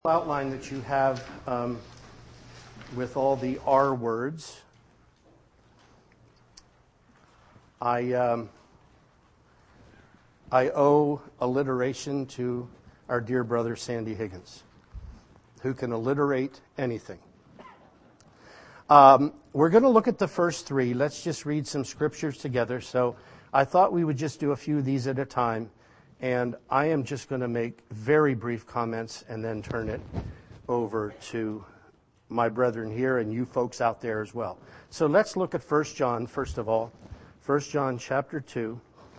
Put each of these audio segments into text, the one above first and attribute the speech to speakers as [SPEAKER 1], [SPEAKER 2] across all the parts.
[SPEAKER 1] Outline that you have with all the R words. I owe alliteration to our dear brother Sandy Higgins, who can alliterate anything. We're going to look at the first three. Let's just read some scriptures together. So I thought we would just do a few of these at a time. And I am just going to make very brief comments and then turn it over to my brethren here and you folks out there as well. So let's look at 1 John, first of all. 1 John chapter 2.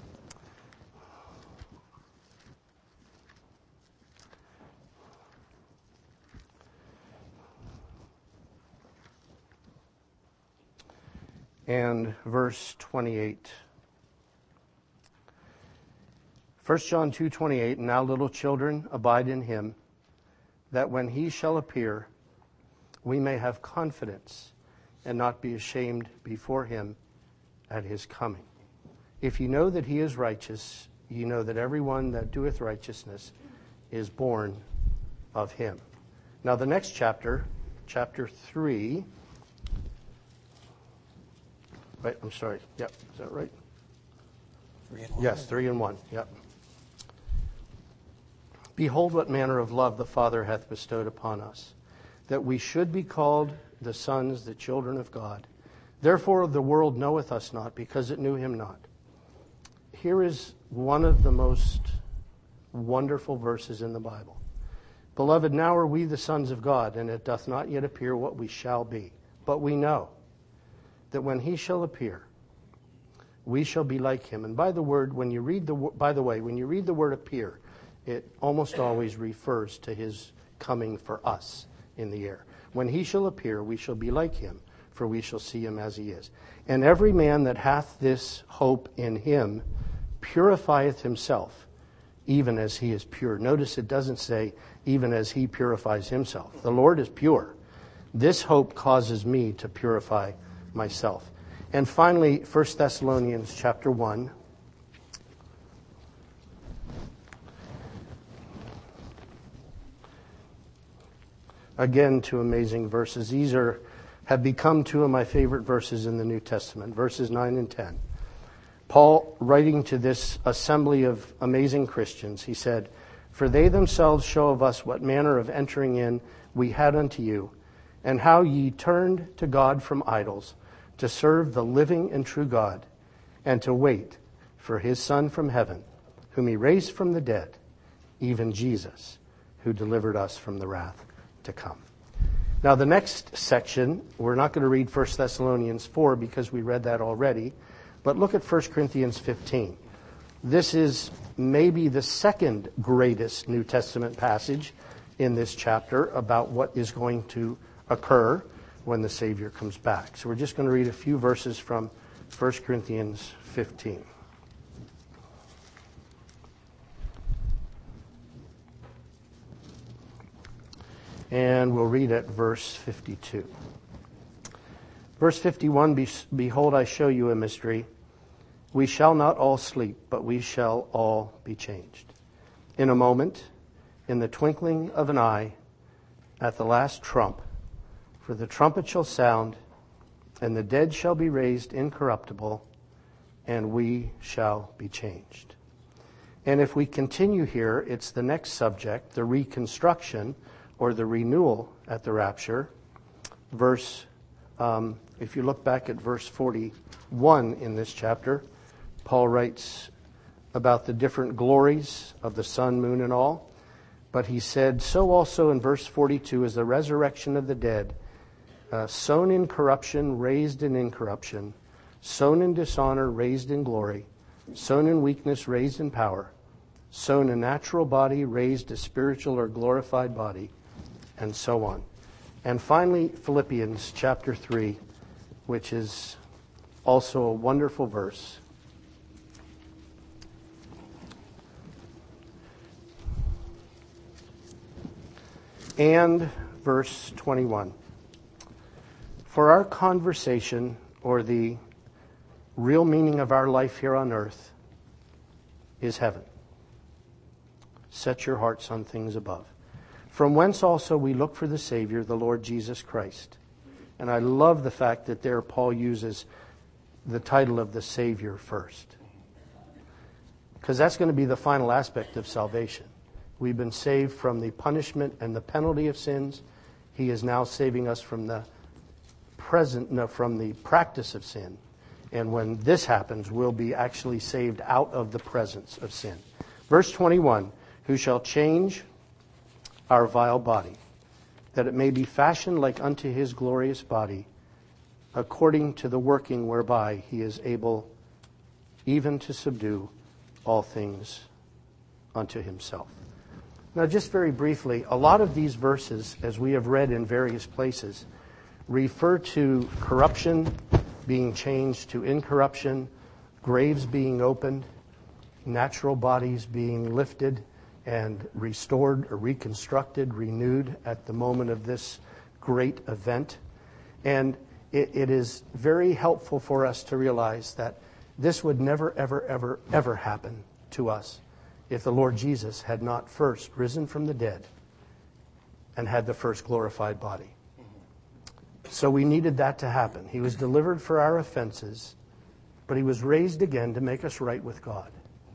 [SPEAKER 1] And verse 28. 1 John 2:28, now little children, abide in him, that when he shall appear, we may have confidence and not be ashamed before him at his coming. If you know that he is righteous, you know that everyone that doeth righteousness is born of him. Now the next chapter, chapter 3. Wait, I'm sorry. Yep, is that right?
[SPEAKER 2] 3 and 1.
[SPEAKER 1] Yes, 3 and 1. Yep. Behold what manner of love the Father hath bestowed upon us, that we should be called the sons, the children of God. Therefore the world knoweth us not, because it knew him not. Here is one of the most wonderful verses in the Bible. Beloved, now are we the sons of God, and it doth not yet appear what we shall be. But we know that when he shall appear, we shall be like him. And by the way, when you read the word appear, it almost always refers to his coming for us in the air. When he shall appear, we shall be like him, for we shall see him as he is. And every man that hath this hope in him purifieth himself, even as he is pure. Notice it doesn't say, even as he purifies himself. The Lord is pure. This hope causes me to purify myself. And finally, 1 Thessalonians chapter 1. Again, two amazing verses. These have become two of my favorite verses in the New Testament, verses 9 and 10. Paul, writing to this assembly of amazing Christians, he said, for they themselves show of us what manner of entering in we had unto you, and how ye turned to God from idols, to serve the living and true God, and to wait for his Son from heaven, whom he raised from the dead, even Jesus, who delivered us from the wrath to come. Now the next section, we're not going to read 1 Thessalonians 4 because we read that already, but look at 1 Corinthians 15. This is maybe the second greatest New Testament passage in this chapter about what is going to occur when the Savior comes back. So we're just going to read a few verses from 1 Corinthians 15. And we'll read at verse 52. Verse 51, behold, I show you a mystery. We shall not all sleep, but we shall all be changed. In a moment, in the twinkling of an eye, at the last trump, for the trumpet shall sound, and the dead shall be raised incorruptible, and we shall be changed. And if we continue here, it's the next subject, the reconstruction, or the renewal at the rapture. If you look back at verse 41 in this chapter, Paul writes about the different glories of the sun, moon, and all. But he said, so also in verse 42 is the resurrection of the dead, sown in corruption, raised in incorruption, sown in dishonor, raised in glory, sown in weakness, raised in power, sown a natural body, raised a spiritual or glorified body, and so on. And finally, Philippians chapter 3, which is also a wonderful verse. And verse 21. For our conversation, or the real meaning of our life here on earth, is heaven. Set your hearts on things above. from whence also we look for the Savior, the Lord Jesus Christ. And I love the fact that there Paul uses the title of the Savior first. Because that's going to be the final aspect of salvation. We've been saved from the punishment and the penalty of sins. He is now saving us from the practice of sin. And when this happens, we'll be actually saved out of the presence of sin. Verse 21, who shall change our vile body, that it may be fashioned like unto his glorious body, according to the working whereby he is able even to subdue all things unto himself. Now, just very briefly, a lot of these verses, as we have read in various places, refer to corruption being changed to incorruption, graves being opened, natural bodies being lifted and restored or reconstructed, renewed at the moment of this great event. And it is very helpful for us to realize that this would never, ever, ever, ever happen to us if the Lord Jesus had not first risen from the dead and had the first glorified body. So we needed that to happen. He was delivered for our offenses, but he was raised again to make us right with God.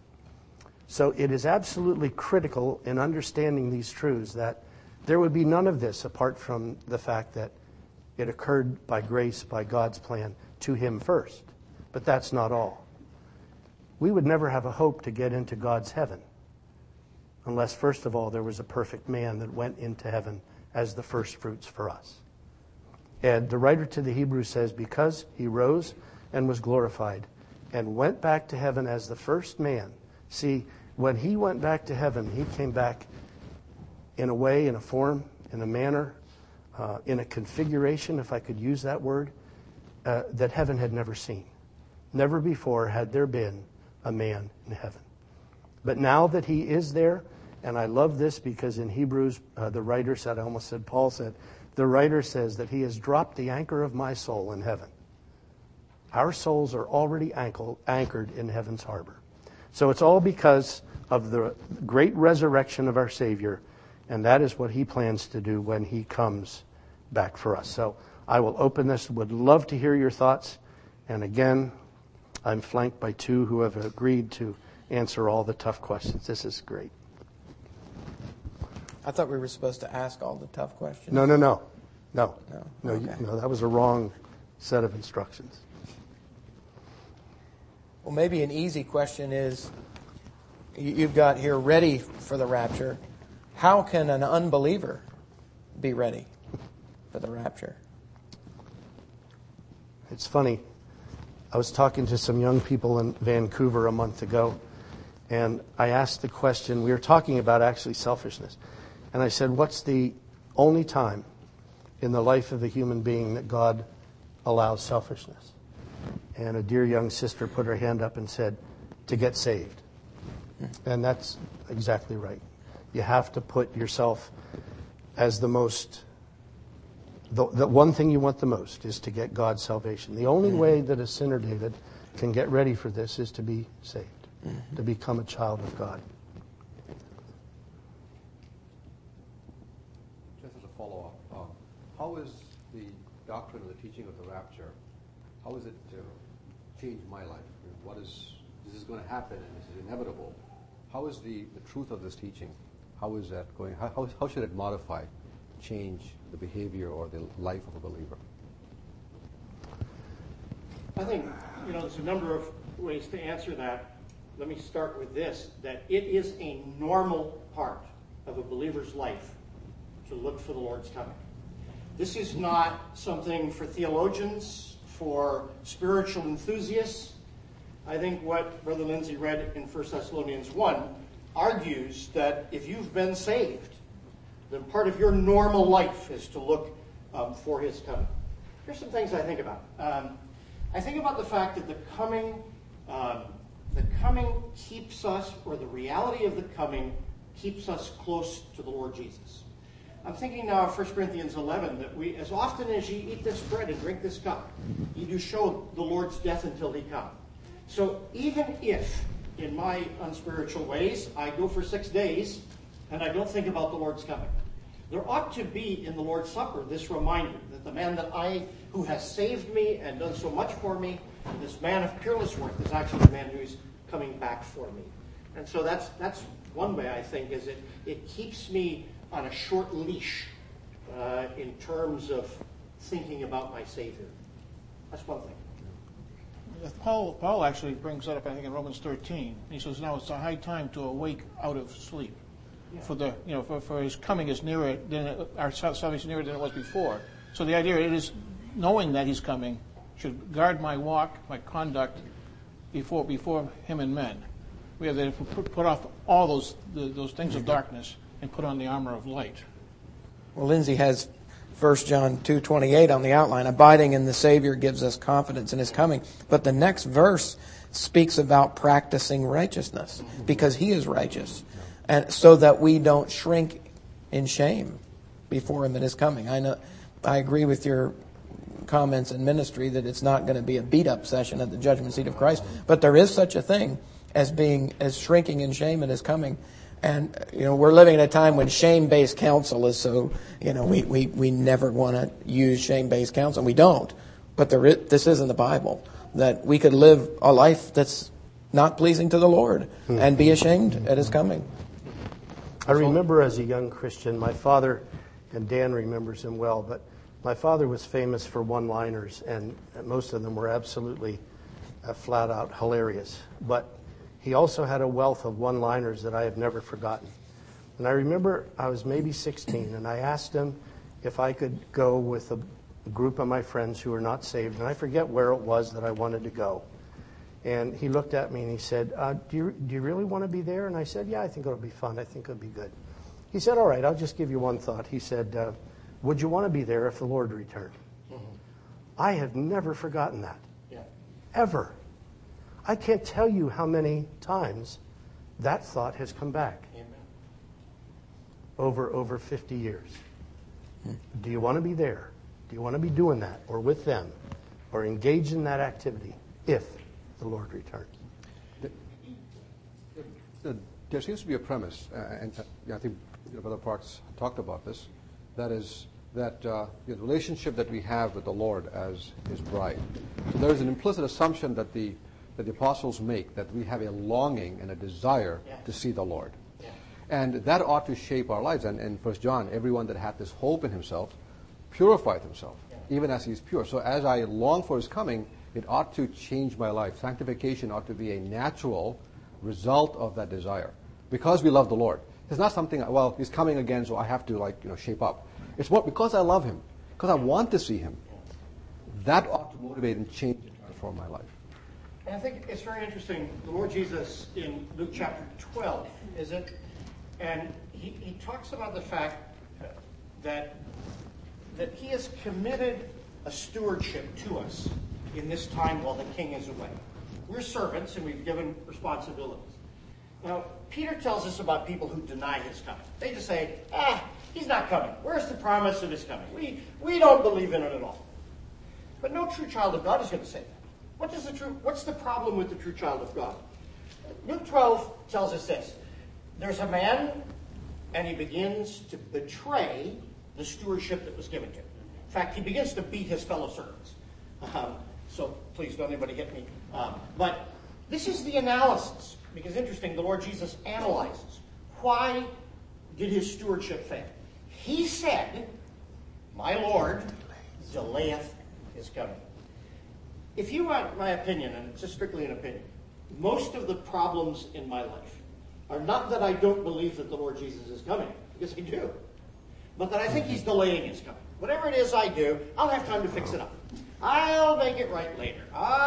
[SPEAKER 1] So it is absolutely critical in understanding these truths that there would be none of this apart from the fact that it occurred by grace, by God's plan, to him first. But that's not all. We would never have a hope to get into God's heaven unless, first of all, there was a perfect man that went into heaven as the first fruits for us. And the writer to the Hebrews says, because he rose and was glorified and went back to heaven as the first man. See, when he went back to heaven, he came back in a way, in a form, in a manner, in a configuration, if I could use that word, that heaven had never seen. Never before had there been a man in heaven. But now that he is there, and I love this because in Hebrews, the writer said, I almost said Paul said, the writer says that he has dropped the anchor of my soul in heaven. Our souls are already anchored in heaven's harbor. So it's all because of the great resurrection of our Savior, and that is what he plans to do when he comes back for us. So I will open this, would love to hear your thoughts. And again, I'm flanked by two who have agreed to answer all the tough questions. This is great.
[SPEAKER 2] I thought we were supposed to ask all the tough questions.
[SPEAKER 1] No.
[SPEAKER 2] Okay.
[SPEAKER 1] No, that was a wrong set of instructions.
[SPEAKER 2] Well, maybe an easy question is, you've got here ready for the rapture. How can an unbeliever be ready for the rapture?
[SPEAKER 1] It's funny. I was talking to some young people in Vancouver a month ago, and I asked the question, we were talking about actually selfishness, and I said, what's the only time in the life of a human being that God allows selfishness? And a dear young sister put her hand up and said, to get saved. And that's exactly right. You have to put yourself as the most, the one thing you want the most is to get God's salvation. The only way that a sinner, David, can get ready for this is to be saved, to become a child of God.
[SPEAKER 3] Just as a follow-up, how is the doctrine of the teaching of the rapture, how is it changed my life? This is going to happen and this is inevitable. How is the truth of this teaching? How is that going? How should it modify, change the behavior or the life of a believer?
[SPEAKER 4] I think, there's a number of ways to answer that. Let me start with this, that it is a normal part of a believer's life to look for the Lord's coming. This is not something for theologians, for spiritual enthusiasts. I think what Brother Lindsay read in 1 Thessalonians 1 argues that if you've been saved, then part of your normal life is to look for his coming. Here's some things I think about. I think about the fact that the coming keeps us, or the reality of the coming keeps us close to the Lord Jesus. I'm thinking now of 1 Corinthians 11, that we, as often as ye eat this bread and drink this cup, ye do show the Lord's death until he come. So even if, in my unspiritual ways, I go for 6 days and I don't think about the Lord's coming, there ought to be in the Lord's Supper this reminder that the man who has saved me and done so much for me, this man of peerless worth, is actually the man who's coming back for me. And so that's one way, I think, is it keeps me on a short leash in terms of thinking about my Savior. That's one thing.
[SPEAKER 5] Paul actually brings that up, I think, in Romans 13. He says, "Now it's a high time to awake out of sleep, for his coming is nearer than our salvation nearer than it was before." So the idea is knowing that he's coming should guard my walk, my conduct before him and men. We have to put off all those things of darkness and put on the armor of light.
[SPEAKER 2] Well, Lindsay has 1 John 2:28 on the outline. Abiding in the Savior gives us confidence in His coming. But the next verse speaks about practicing righteousness because He is righteous, and so that we don't shrink in shame before Him in His coming. I agree with your comments in ministry that it's not going to be a beat-up session at the judgment seat of Christ, but there is such a thing as shrinking in shame in His coming. And, we're living in a time when shame-based counsel is so, we never want to use shame-based counsel. We don't. But this is in the Bible, that we could live a life that's not pleasing to the Lord and be ashamed at His coming.
[SPEAKER 1] I remember as a young Christian, my father, and Dan remembers him well, but my father was famous for one-liners, and most of them were absolutely flat-out hilarious. But he also had a wealth of one-liners that I have never forgotten. And I remember I was maybe 16, and I asked him if I could go with a group of my friends who were not saved, and I forget where it was that I wanted to go. And he looked at me and he said, do you really want to be there? And I said, yeah, I think it'll be fun. I think it'll be good. He said, all right, I'll just give you one thought. He said, would you want to be there if the Lord returned? Mm-hmm. I have never forgotten that. Yeah. Ever. I can't tell you how many times that thought has come back. Amen. Over 50 years. Do you want to be there? Do you want to be doing that or with them or engaged in that activity if the Lord returns?
[SPEAKER 3] There seems to be a premise, and I think Brother Parks talked about this, that is that the relationship that we have with the Lord as His bride. So there is an implicit assumption that the apostles make, that we have a longing and a desire to see the Lord. Yeah. And that ought to shape our lives. And in 1 John, everyone that had this hope in himself purified himself, even as he is pure. So as I long for His coming, it ought to change my life. Sanctification ought to be a natural result of that desire. Because we love the Lord. It's not something, well, He's coming again, so I have to shape up. It's more because I love Him, because I want to see Him. That ought to motivate and change and transform my life.
[SPEAKER 4] And I think it's very interesting. The Lord Jesus in Luke chapter 12, is it? And he talks about the fact that He has committed a stewardship to us in this time while the King is away. We're servants and we've given responsibilities. Now, Peter tells us about people who deny His coming. They just say, He's not coming. Where's the promise of His coming? We don't believe in it at all. But no true child of God is going to say that. What's the problem with the true child of God? Luke 12 tells us this. There's a man, and he begins to betray the stewardship that was given to him. In fact, he begins to beat his fellow servants. So please don't anybody hit me. But this is the analysis. Because interesting, the Lord Jesus analyzes. Why did His stewardship fail? He said, my Lord delayeth His coming. If you want my opinion, and it's just strictly an opinion, most of the problems in my life are not that I don't believe that the Lord Jesus is coming, because I do, but that I think He's delaying His coming. Whatever it is I do, I'll have time to fix it up. I'll make it right later.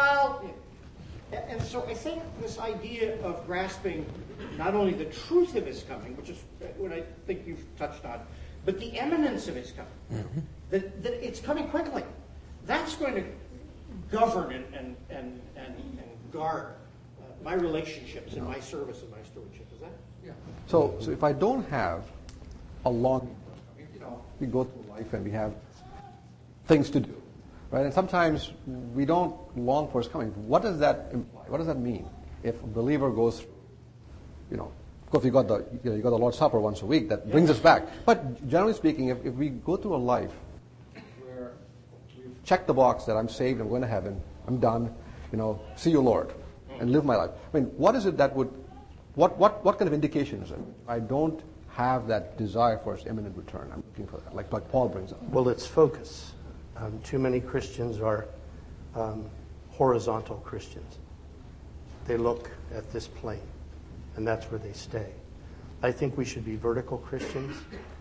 [SPEAKER 4] And so I think this idea of grasping not only the truth of His coming, which is what I think you've touched on, but the imminence of His coming, that it's coming quickly. That's going to govern and guard my relationships and my service and my stewardship. Is that?
[SPEAKER 3] Yeah. So if I don't have a longing, we go through life and we have things to do. Right? And sometimes we don't long for His coming. What does that imply? What does that mean? If a believer goes through, Of course, you got the Lord's Supper once a week. That brings us back. But generally speaking, if we go through a life where we've checked the box that I'm saved, I'm going to heaven, I'm done, see you, Lord, and live my life. I mean, what is it that would, what kind of indication is it? I don't have that desire for His imminent return. I'm looking for that, like Paul brings up.
[SPEAKER 1] Well, it's focus. Too many Christians are horizontal Christians. They look at this plane, and that's where they stay. I think we should be vertical Christians.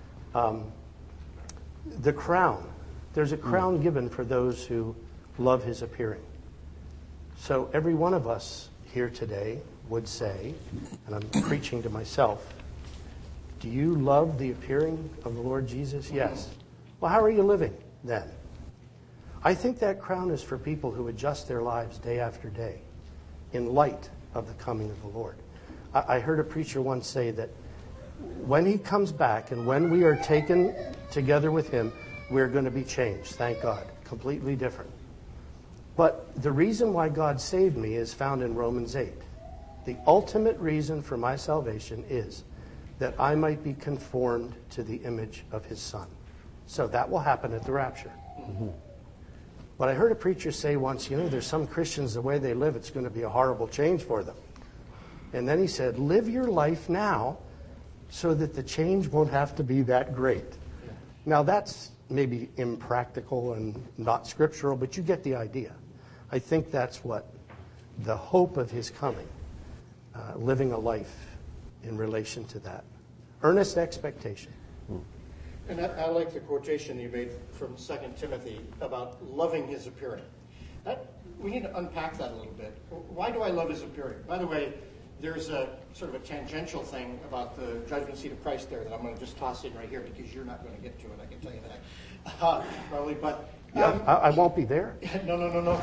[SPEAKER 1] The crown, there's a crown given for those who love His appearing. So every one of us here today would say, and I'm preaching to myself, do you love the appearing of the Lord Jesus? Yes. Well, how are you living then? I think that crown is for people who adjust their lives day after day in light of the coming of the Lord. I heard a preacher once say that when He comes back and when we are taken together with Him, we're going to be changed, thank God, completely different. But the reason why God saved me is found in Romans 8. The ultimate reason for my salvation is that I might be conformed to the image of His Son. So that will happen at the rapture. Mm-hmm. But I heard a preacher say once, there's some Christians, the way they live, it's going to be a horrible change for them. And then he said, live your life now so that the change won't have to be that great. Yeah. Now that's maybe impractical and not scriptural, but you get the idea. I think that's what the hope of His coming, living a life in relation to that. Earnest expectation.
[SPEAKER 4] And I like the quotation you made from 2 Timothy about loving His appearing. We need to unpack that a little bit. Why do I love His appearing? By the way, there's a sort of a tangential thing about the judgment seat of Christ there that I'm going to just toss in right here because you're not going to get to it, I can tell you that. Probably, but...
[SPEAKER 1] I won't be there.
[SPEAKER 4] No,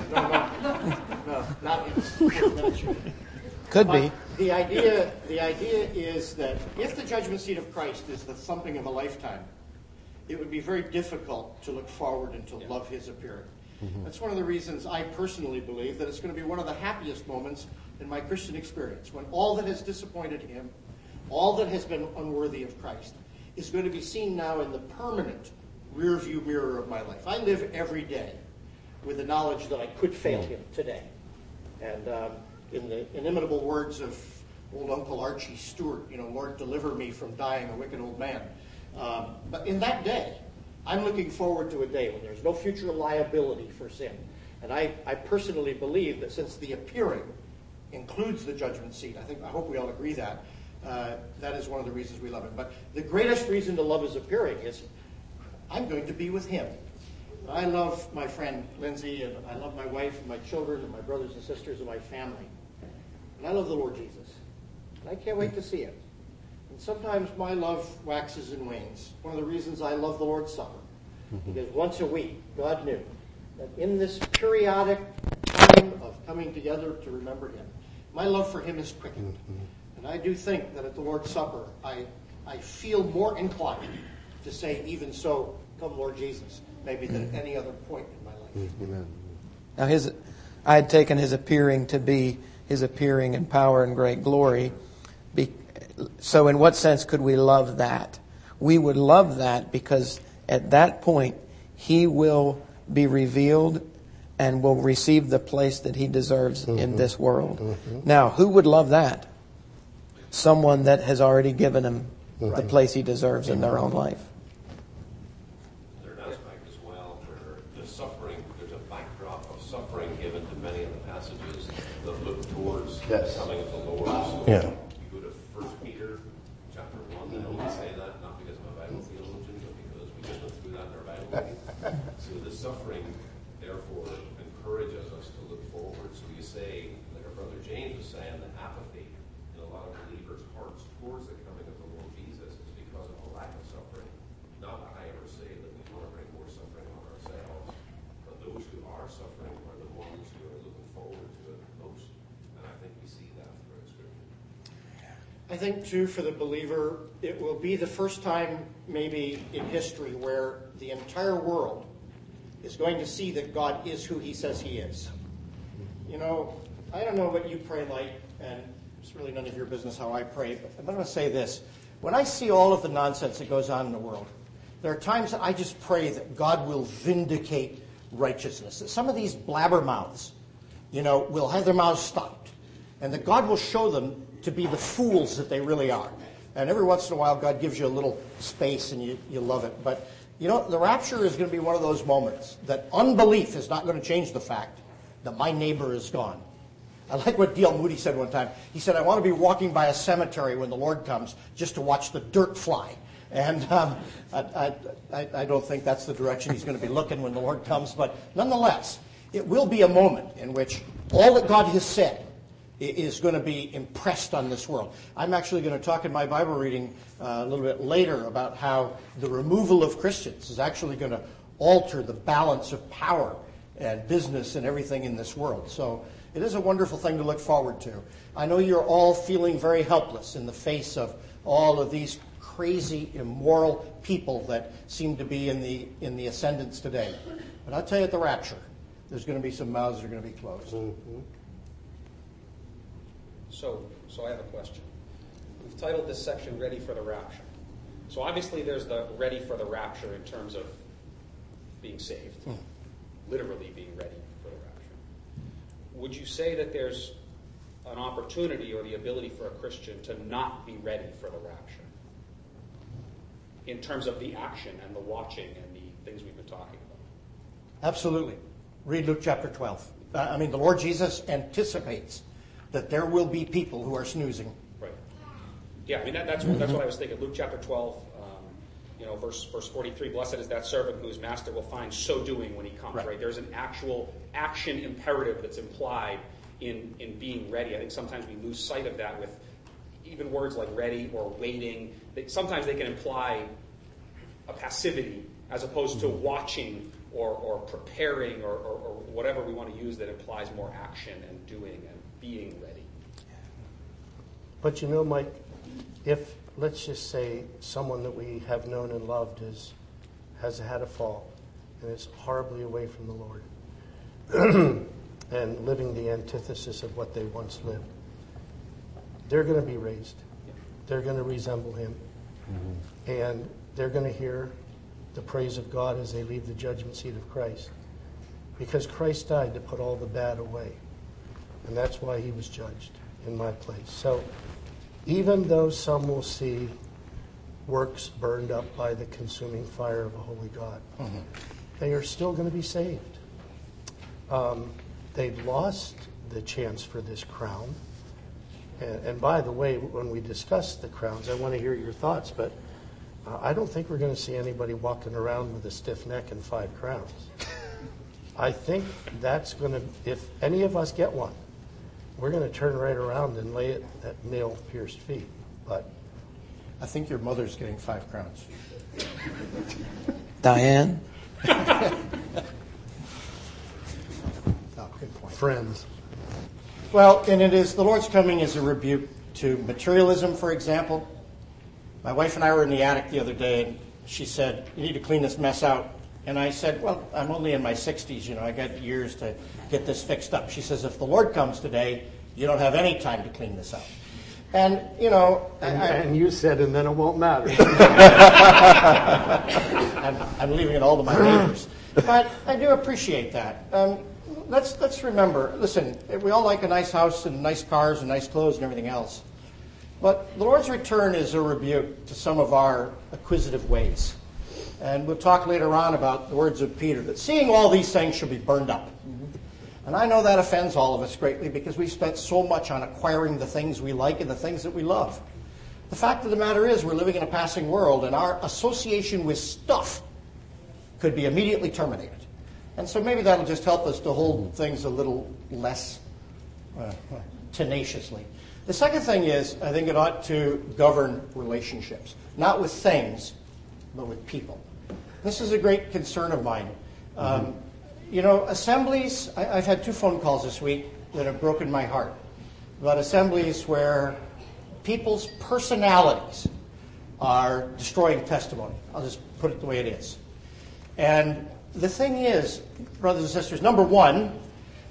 [SPEAKER 4] not in ministry.
[SPEAKER 2] Could be.
[SPEAKER 4] The idea is that if the judgment seat of Christ is something of a lifetime, it would be very difficult to look forward and to love His appearing. Mm-hmm. That's one of the reasons I personally believe that it's going to be one of the happiest moments in my Christian experience, when all that has disappointed Him, all that has been unworthy of Christ, is going to be seen now in the permanent rear-view mirror of my life. I live every day with the knowledge that I could fail Him today. And in the inimitable words of old Uncle Archie Stewart, Lord, deliver me from dying a wicked old man. But in that day, I'm looking forward to a day when there's no future liability for sin. And I personally believe that since the appearing includes the judgment seat, I hope we all agree that, that is one of the reasons we love Him. But the greatest reason to love His appearing is I'm going to be with Him. I love my friend Lindsay, and I love my wife and my children and my brothers and sisters and my family. And I love the Lord Jesus. And I can't wait to see Him. And sometimes my love waxes and wanes. One of the reasons I love the Lord's Supper, because once a week, God knew that in this periodic time of coming together to remember Him, my love for Him is quickened. And I do think that at the Lord's Supper, I feel more inclined to say, even so, come Lord Jesus, maybe than at any other point in my life.
[SPEAKER 1] Amen.
[SPEAKER 2] Now I had taken His appearing to be His appearing in power and great glory. So in what sense could we love that? We would love that because at that point He will be revealed and will receive the place that He deserves in this world. Now, who would love that? Someone that has already given Him the place He deserves in their own life.
[SPEAKER 6] There's an aspect as well where the suffering, there's a backdrop of suffering given to many of the passages that look towards the coming of the Lord. So
[SPEAKER 1] Yeah.
[SPEAKER 6] you go to 1 Peter chapter 1, I only say that not because I'm a Bible theologian, but because we just went through that in our Bible reading. So the suffering, therefore, encourages us to look forward. So you say, like our brother James was saying, the apathy in a lot of believers' hearts towards the coming of the Lord Jesus is because of a lack of suffering. Not that I ever say that we want to bring more suffering on ourselves, but those who are suffering are the ones who are looking forward to it most. And I think we see that throughout Scripture.
[SPEAKER 4] I think, too, for the believer, it will be the first time maybe in history where the entire world is going to see that God is who He says He is. I don't know what you pray like, and It's really none of your business how I pray, but I'm going to say this. When I see all of the nonsense that goes on in the world, there are times that I just pray that God will vindicate righteousness. That some of these blabbermouths, will have their mouths stopped. And that God will show them to be the fools that they really are. And every once in a while, God gives you a little space and you love it. But, the rapture is going to be one of those moments that unbelief is not going to change the fact that my neighbor is gone. I like what D.L. Moody said one time. He said, I want to be walking by a cemetery when the Lord comes just to watch the dirt fly. And I don't think that's the direction he's going to be looking when the Lord comes. But nonetheless, it will be a moment in which all that God has said is going to be impressed on this world. I'm actually going to talk in my Bible reading a little bit later about how the removal of Christians is actually going to alter the balance of power and business and everything in this world. So it is a wonderful thing to look forward to. I know you're all feeling very helpless in the face of all of these crazy, immoral people that seem to be in the ascendance today. But I'll tell you at the rapture, there's going to be some mouths that are going to be closed.
[SPEAKER 1] Mm-hmm.
[SPEAKER 7] So I have a question. We've titled this section Ready for the Rapture. So obviously there's the ready for the rapture in terms of being saved, literally being ready for the rapture. Would you say that there's an opportunity or the ability for a Christian to not be ready for the rapture in terms of the action and the watching and the things we've been talking about?
[SPEAKER 4] Absolutely. Read Luke chapter 12. The Lord Jesus anticipates that there will be people who are snoozing.
[SPEAKER 7] Right. Yeah, that's what I was thinking. Luke chapter 12, verse 43, blessed is that servant whose master will find so doing when he comes, right? There's an actual action imperative that's implied in being ready. I think sometimes we lose sight of that with even words like ready or waiting. Sometimes they can imply a passivity as opposed to watching or preparing or whatever we want to use that implies more action and doing and being ready.
[SPEAKER 1] But Mike, if, let's just say, someone that we have known and loved has had a fall and is horribly away from the Lord and living the antithesis of what they once lived, they're going to be raised. They're going to resemble him. Mm-hmm. And they're going to hear the praise of God as they leave the judgment seat of Christ. Because Christ died to put all the bad away. And that's why he was judged in my place. So even though some will see works burned up by the consuming fire of a holy God, they are still going to be saved. They've lost the chance for this crown. And by the way, when we discuss the crowns, I want to hear your thoughts, but I don't think we're going to see anybody walking around with a stiff neck and 5 crowns. I think that's going to, if any of us get one, we're going to turn right around and lay it at nail-pierced feet. But
[SPEAKER 4] I think your mother's getting 5 crowns.
[SPEAKER 2] Diane?
[SPEAKER 4] Oh, good point.
[SPEAKER 1] Friends.
[SPEAKER 4] Well, and it is, the Lord's coming is a rebuke to materialism, for example. My wife and I were in the attic the other day, and she said, you need to clean this mess out. And I said, well, I'm only in my 60s, I got years to get this fixed up. She says, if the Lord comes today, you don't have any time to clean this out. And,
[SPEAKER 1] and you said, and then it won't matter.
[SPEAKER 4] I'm leaving it all to my neighbors. But I do appreciate that. Let's remember, listen, we all like a nice house and nice cars and nice clothes and everything else. But the Lord's return is a rebuke to some of our acquisitive ways. And we'll talk later on about the words of Peter, that seeing all these things should be burned up. And I know that offends all of us greatly because we've spent so much on acquiring the things we like and the things that we love. The fact of the matter is we're living in a passing world, and our association with stuff could be immediately terminated. And so maybe that'll just help us to hold things a little less tenaciously. The second thing is, I think it ought to govern relationships, not with things, but with people. This is a great concern of mine. Assemblies, I've had 2 phone calls this week that have broken my heart about assemblies where people's personalities are destroying testimony. I'll just put it the way it is. And the thing is, brothers and sisters, number one,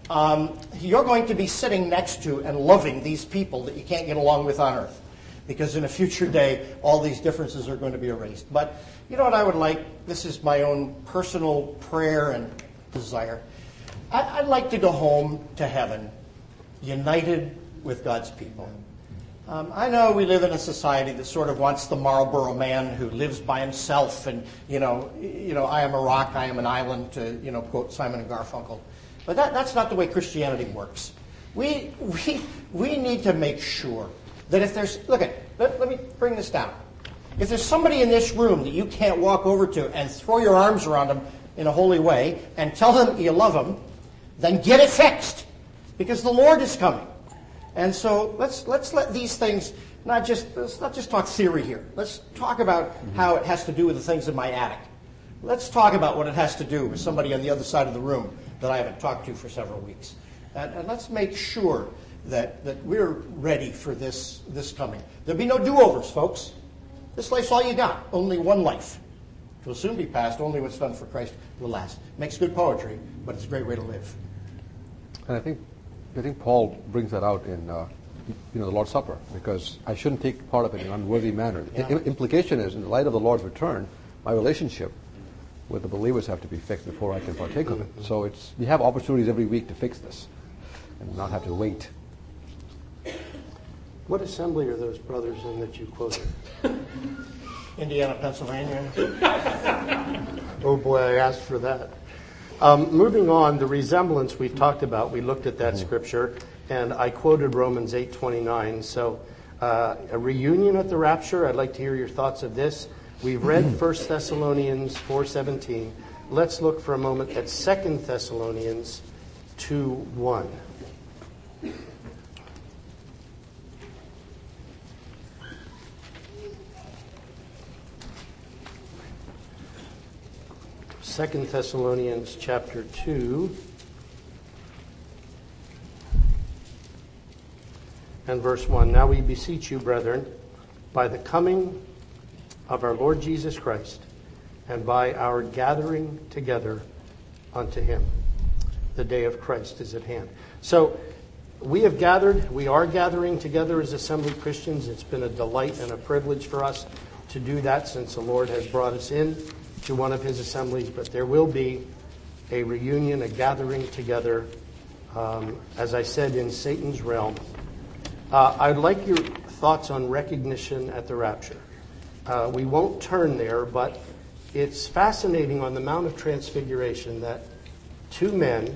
[SPEAKER 4] you're going to be sitting next to and loving these people that you can't get along with on earth. Because in a future day, all these differences are going to be erased. But you know what I would like? This is my own personal prayer and desire. I'd like to go home to heaven, united with God's people. I know we live in a society that sort of wants the Marlboro man who lives by himself and, you know, I am a rock, I am an island, to, quote Simon and Garfunkel. But that's not the way Christianity works. We need to make sure that if there's, let me bring this down. If there's somebody in this room that you can't walk over to and throw your arms around them in a holy way and tell them you love them, then get it fixed, because the Lord is coming. And so let's let these things let's not just talk theory here. Let's talk about how it has to do with the things in my attic. Let's talk about what it has to do with somebody on the other side of the room that I haven't talked to for several weeks. And let's make sure that we're ready for this coming. There'll be no do-overs, folks. This life's all you got. Only one life. It will soon be past. Only what's done for Christ will last. Makes good poetry, but it's a great way to live.
[SPEAKER 3] And I think Paul brings that out in the Lord's Supper, because I shouldn't take part of it in an unworthy manner.
[SPEAKER 4] Yeah.
[SPEAKER 3] Implication is, in the light of the Lord's return, my relationship with the believers have to be fixed before I can partake of it. So we have opportunities every week to fix this and not have to wait.
[SPEAKER 1] What assembly are those brothers in that you quoted?
[SPEAKER 4] Indiana, Pennsylvania.
[SPEAKER 1] Oh boy, I asked for that. Moving on, the resemblance we talked about, we looked at that scripture, and I quoted Romans 8:29. So a reunion at the rapture, I'd like to hear your thoughts of this. We've read 1 Thessalonians 4:17. Let's look for a moment at 2 Thessalonians 2:1. Second Thessalonians chapter 2 and verse 1. Now we beseech you, brethren, by the coming of our Lord Jesus Christ and by our gathering together unto him. The day of Christ is at hand. So we are gathering together as Assembly Christians. It's been a delight and a privilege for us to do that since the Lord has brought us in to one of his assemblies, but there will be a reunion, a gathering together, as I said, in Satan's realm. I'd like your thoughts on recognition at the rapture. We won't turn there, but it's fascinating on the Mount of Transfiguration that two men,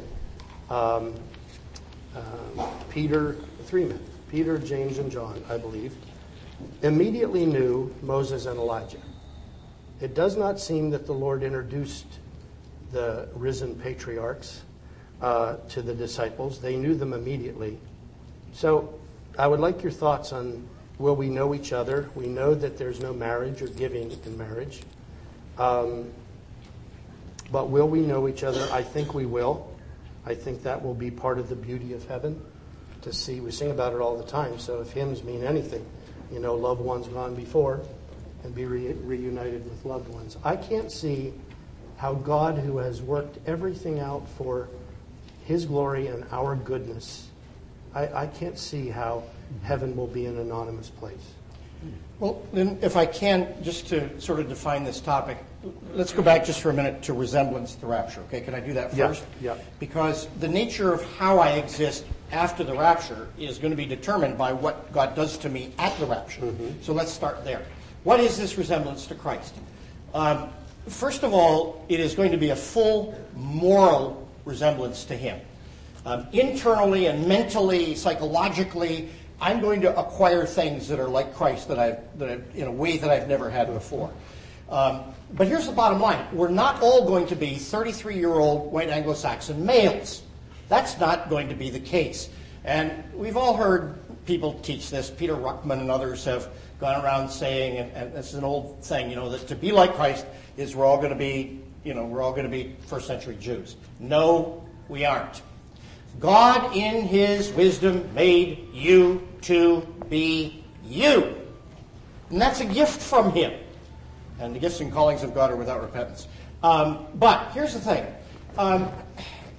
[SPEAKER 1] three men, Peter, James, and John, I believe, immediately knew Moses and Elijah. It does not seem that the Lord introduced the risen patriarchs to the disciples. They knew them immediately. So I would like your thoughts on, will we know each other? We know that there's no marriage or giving in marriage. But will we know each other? I think we will. I think that will be part of the beauty of heaven to see. We sing about it all the time. So if hymns mean anything, loved ones gone before, and be reunited with loved ones. I can't see how God, who has worked everything out for his glory and our goodness, I can't see how heaven will be an anonymous place.
[SPEAKER 4] Well, then, if I can, just to sort of define this topic, let's go back just for a minute to resemblance to the rapture. Okay, can I do that first?
[SPEAKER 1] Yeah.
[SPEAKER 4] Because the nature of how I exist after the rapture is going to be determined by what God does to me at the rapture. Mm-hmm. So let's start there. What is this resemblance to Christ? First of all, it is going to be a full moral resemblance to him. Internally and mentally, psychologically, I'm going to acquire things that are like Christ that I've in a way that I've never had before. But here's the bottom line. We're not all going to be 33-year-old white Anglo-Saxon males. That's not going to be the case. And we've all heard people teach this. Peter Ruckman and others have gone around saying, and this is an old thing, that to be like Christ is we're all going to be first century Jews. No, we aren't. God in his wisdom made you to be you. And that's a gift from him. And the gifts and callings of God are without repentance. But here's the thing.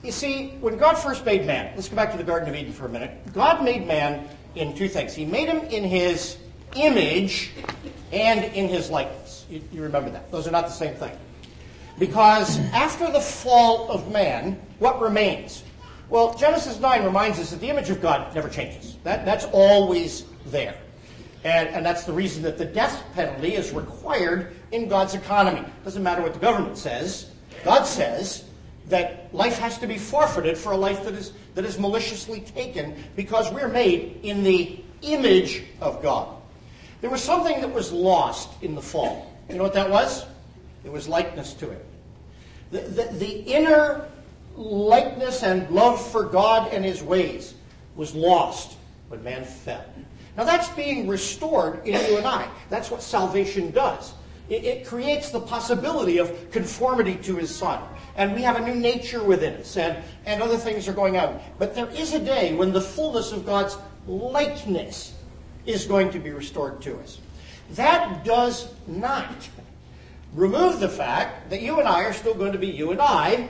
[SPEAKER 4] You see, when God first made man, let's go back to the Garden of Eden for a minute. God made man in two things. He made him in his image and in his likeness. You remember that. Those are not the same thing. Because after the fall of man, what remains? Well, Genesis 9 reminds us that the image of God never changes. That's always there. And that's the reason that the death penalty is required in God's economy. Doesn't matter what the government says. God says that life has to be forfeited for a life that is maliciously taken because we're made in the image of God. There was something that was lost in the fall. You know what that was? It was likeness to it. The inner likeness and love for God and his ways was lost when man fell. Now that's being restored in you and I. That's what salvation does. It creates the possibility of conformity to his Son. And we have a new nature within us, and other things are going on. But there is a day when the fullness of God's likeness is going to be restored to us. That does not remove the fact that you and I are still going to be you and I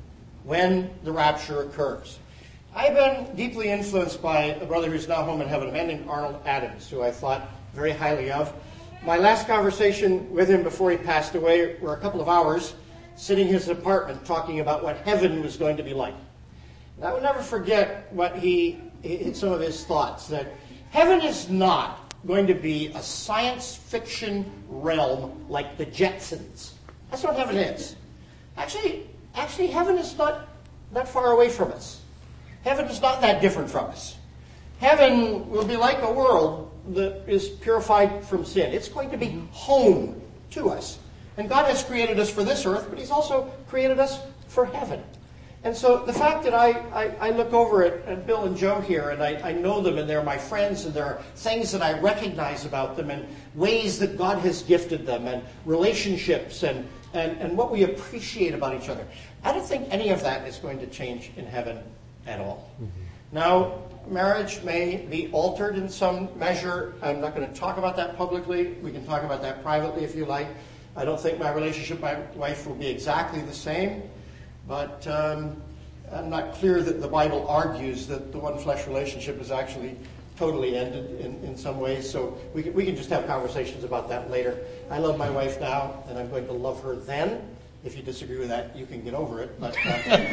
[SPEAKER 4] when the rapture occurs. I've been deeply influenced by a brother who's now home in heaven, a man named Arnold Adams, who I thought very highly of. My last conversation with him before he passed away were a couple of hours sitting in his apartment talking about what heaven was going to be like. And I will never forget what some of his thoughts, that heaven is not going to be a science fiction realm like the Jetsons. That's what heaven is. Actually, heaven is not that far away from us. Heaven is not that different from us. Heaven will be like a world that is purified from sin. It's going to be home to us. And God has created us for this earth, but he's also created us for heaven. And so the fact that I look over at Bill and Joe here, and I know them, and they're my friends, and there are things that I recognize about them, and ways that God has gifted them, and relationships, and what we appreciate about each other. I don't think any of that is going to change in heaven at all. Mm-hmm. Now, marriage may be altered in some measure. I'm not going to talk about that publicly. We can talk about that privately if you like. I don't think my relationship with my wife will be exactly the same, but I'm not clear that the Bible argues that the one-flesh relationship is actually totally ended in some ways, so we can just have conversations about that later. I love my wife now, and I'm going to love her then. If you disagree with that, you can get over it, but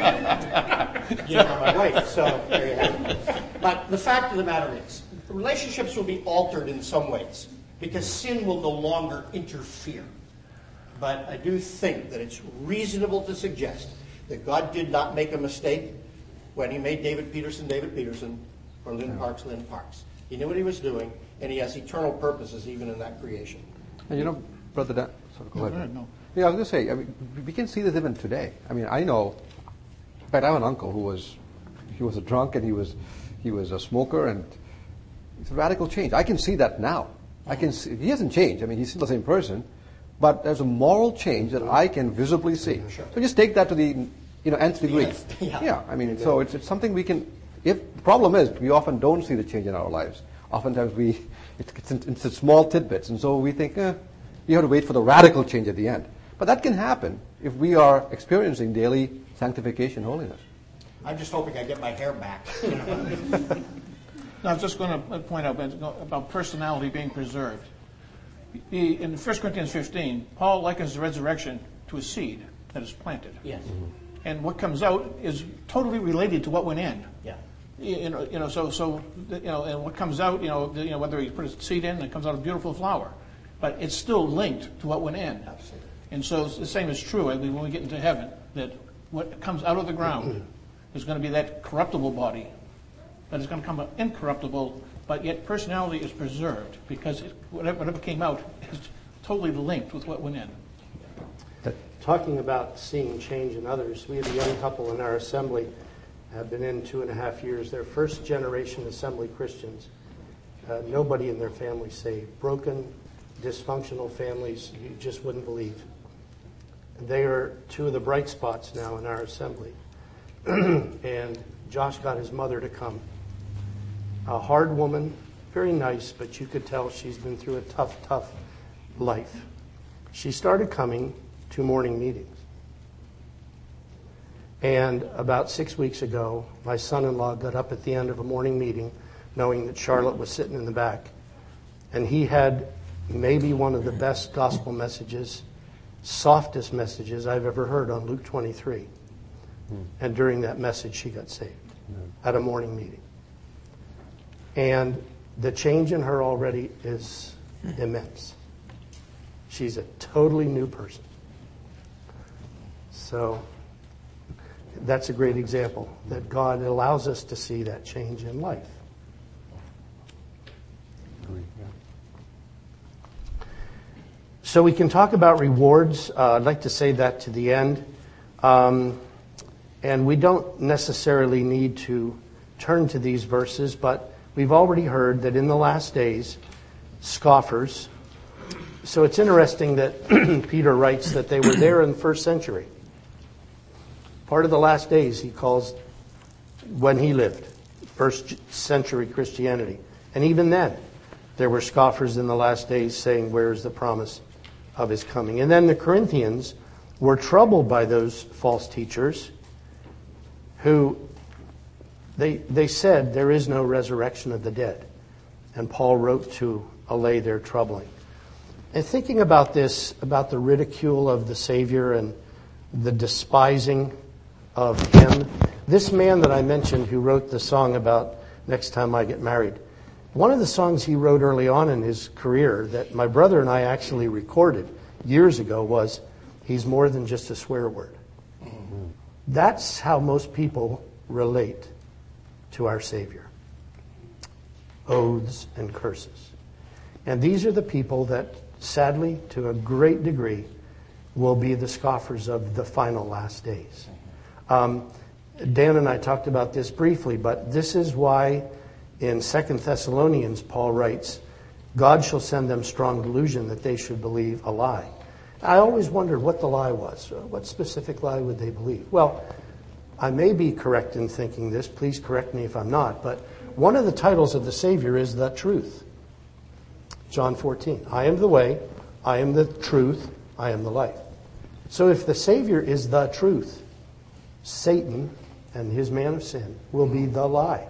[SPEAKER 4] you know my wife, so there you have it. But the fact of the matter is, the relationships will be altered in some ways, because sin will no longer interfere. But I do think that it's reasonable to suggest that God did not make a mistake when he made David Peterson, or Lynn Parks. He knew what he was doing, and he has eternal purposes even in that creation.
[SPEAKER 3] And you know, Brother Dan, sorry, go ahead.
[SPEAKER 5] No.
[SPEAKER 3] Yeah, I was going to say, I mean, we can see this even today. I mean, I know, in fact, I have an uncle who was a drunk, and he was a smoker, and it's a radical change. I can see that now. I can see, he hasn't changed. I mean, he's still the same person, but there's a moral change that I can visibly see. Sure. So just take that to the nth degree.
[SPEAKER 4] Yes.
[SPEAKER 3] Yeah. I mean, so it's something we can. If the problem is, we often don't see the change in our lives. Oftentimes it's in small tidbits, and so we think, you have to wait for the radical change at the end. But that can happen if we are experiencing daily sanctification, holiness.
[SPEAKER 4] I'm just hoping I get my hair back.
[SPEAKER 5] Now, I'm just going to point out about personality being preserved. In 1 Corinthians 15, Paul likens the resurrection to a seed that is planted.
[SPEAKER 4] Yes.
[SPEAKER 5] Mm-hmm. And what comes out is totally related to what went in.
[SPEAKER 4] Yeah.
[SPEAKER 5] And what comes out, whether you put a seed in, it comes out a beautiful flower, but it's still linked to what went in.
[SPEAKER 4] Absolutely.
[SPEAKER 5] And so the same is true, I mean, when we get into heaven, that what comes out of the ground is going to be that corruptible body, but it's going to come out incorruptible, but yet personality is preserved because whatever came out is totally linked with what went in.
[SPEAKER 1] Talking about seeing change in others, we have a young couple in our assembly, have been in 2.5 years. They're first generation assembly Christians. Nobody in their family saved. Broken, dysfunctional families you just wouldn't believe. They are two of the bright spots now in our assembly. And Josh got his mother to come. A hard woman, very nice, but you could tell she's been through a tough life. She started coming to morning meetings. And about 6 weeks ago, my son-in-law got up at the end of a morning meeting knowing that Charlotte was sitting in the back. And he had maybe one of the best gospel messages, softest messages I've ever heard on Luke 23. And during that message, she got saved at a morning meeting. And the change in her already is immense. She's a totally new person. So that's a great example that God allows us to see that change in life. So we can talk about rewards. I'd like to say that to the end. And we don't necessarily need to turn to these verses, but we've already heard that in the last days, scoffers. So it's interesting that Peter writes that they were there in the first century. Part of the last days he calls when he lived, first century Christianity. And even then, there were scoffers in the last days saying, where is the promise of his coming? And then the Corinthians were troubled by those false teachers who they said there is no resurrection of the dead. And Paul wrote to allay their troubling. And thinking about this, about the ridicule of the Savior and the despising of him, this man that I mentioned who wrote the song about Next Time I Get Married, one of the songs he wrote early on in his career that my brother and I actually recorded years ago was, He's More Than Just a Swear Word. That's how most people relate to our Savior. Oaths and curses. And these are the people that, sadly, to a great degree, will be the scoffers of the final last days. Dan and I talked about this briefly, but this is why in 2 Thessalonians, Paul writes, God shall send them strong delusion that they should believe a lie. I always wondered what the lie was. What specific lie would they believe? Well, I may be correct in thinking this. Please correct me if I'm not. But one of the titles of the Savior is the truth. John 14. I am the way. I am the truth. I am the life. So if the Savior is the truth, Satan and his man of sin will be the lie.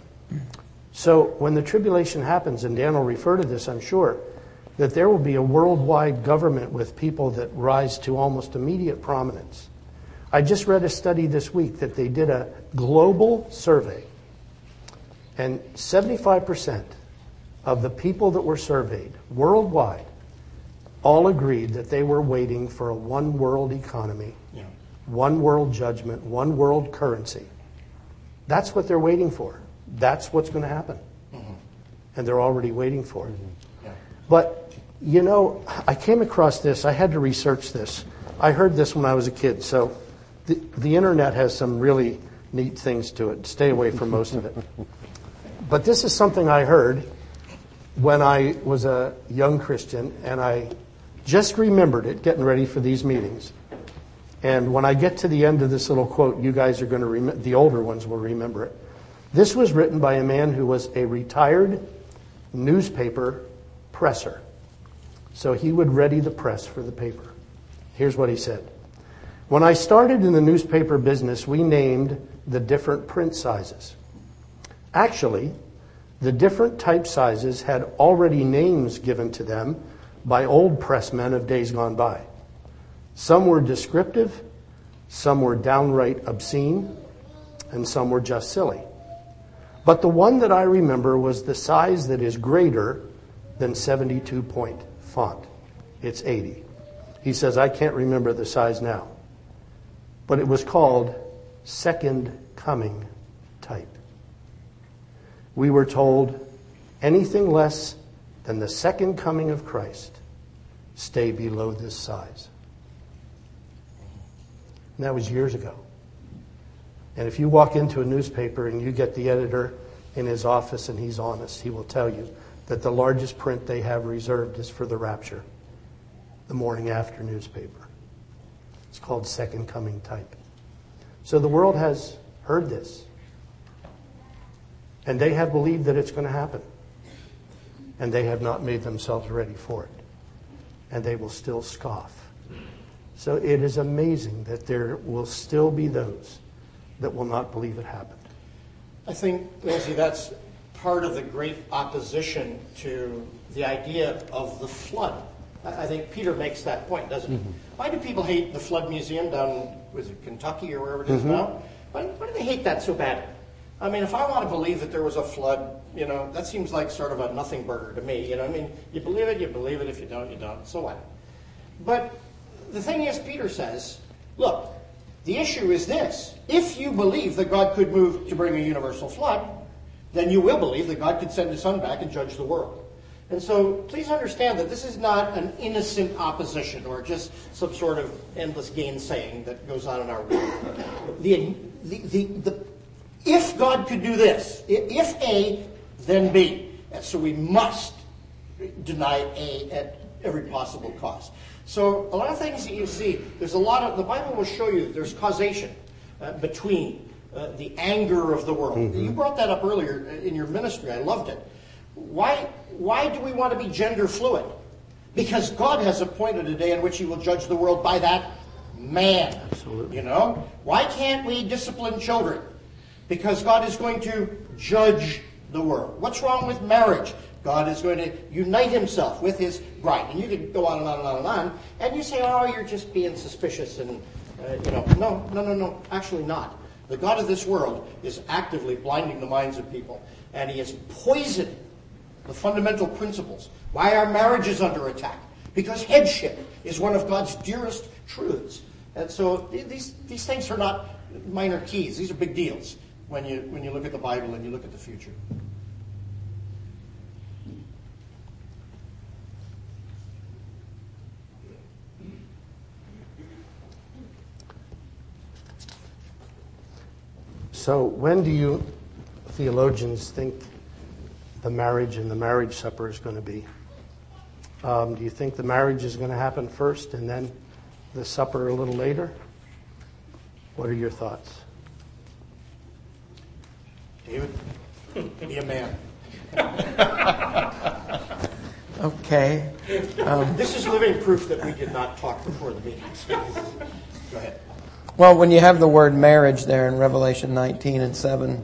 [SPEAKER 1] So when the tribulation happens, and Dan will refer to this, I'm sure, that there will be a worldwide government with people that rise to almost immediate prominence. I just read a study this week that they did a global survey, and 75% of the people that were surveyed worldwide all agreed that they were waiting for a one world economy, one world judgment, one world currency. That's what they're waiting for. That's what's going to happen. And they're already waiting for it. But, you know, I came across this. I had to research this. I heard this when I was a kid. So the internet has some really neat things to it. Stay away from most of it. But this is something I heard when I was a young Christian, and I just remembered it getting ready for these meetings. And when I get to the end of this little quote, you guys are going to remember, the older ones will remember it. This was written by a man who was a retired newspaper presser. So he would ready the press for the paper. Here's what he said. When I started in the newspaper business, we named the different print sizes. Actually, the different type sizes had already names given to them by old pressmen of days gone by. Some were descriptive, some were downright obscene, and some were just silly. But the one that I remember was the size that is greater than 72-point font. It's 80. He says, I can't remember the size now. But it was called Second Coming type. We were told anything less than the second coming of Christ, stay below this size. And that was years ago. And if you walk into a newspaper and you get the editor in his office and he's honest, he will tell you that the largest print they have reserved is for the rapture, the morning after newspaper. It's called Second Coming type. So the world has heard this. And they have believed that it's going to happen. And they have not made themselves ready for it. And they will still scoff. So it is amazing that there will still be those that will not believe it happened.
[SPEAKER 4] I think, Lindsay, that's part of the great opposition to the idea of the flood. I think Peter makes that point, doesn't he? Mm-hmm. Why do people hate the Flood Museum down, was it Kentucky or wherever it is now? Why do they hate that so badly? I mean, if I want to believe that there was a flood, that seems like sort of a nothing burger to me. I mean, you believe it, you believe it. If you don't, you don't. So what? But the thing is, Peter says, look, the issue is this. If you believe that God could move to bring a universal flood, then you will believe that God could send his son back and judge the world. And so please understand that this is not an innocent opposition or just some sort of endless gainsaying that goes on in our world. If God could do this, if A, then B. And so we must deny A at every possible cost. So a lot of things that you see, the Bible will show you that there's causation between the anger of the world. Mm-hmm. You brought that up earlier in your ministry. I loved it. Why do we want to be gender fluid? Because God has appointed a day in which he will judge the world by that man.
[SPEAKER 1] Absolutely.
[SPEAKER 4] Why can't we discipline children? Because God is going to judge the world. What's wrong with marriage? God is going to unite himself with his bride. And you can go on and on and on and on. And you say, oh, you're just being suspicious. And, No. Actually not. The God of this world is actively blinding the minds of people. And he is poisoning the fundamental principles. Why are marriages under attack? Because headship is one of God's dearest truths. And so these things are not minor keys. These are big deals when you look at the Bible and you look at the future.
[SPEAKER 1] So when do you theologians think the marriage and the marriage supper is going to be? Do you think the marriage is going to happen first and then the supper a little later? What are your thoughts?
[SPEAKER 4] David, be a man.
[SPEAKER 2] Okay.
[SPEAKER 4] This is living proof that we did not talk before the meeting. Go ahead.
[SPEAKER 2] Well, when you have the word marriage there in Revelation 19 and 7,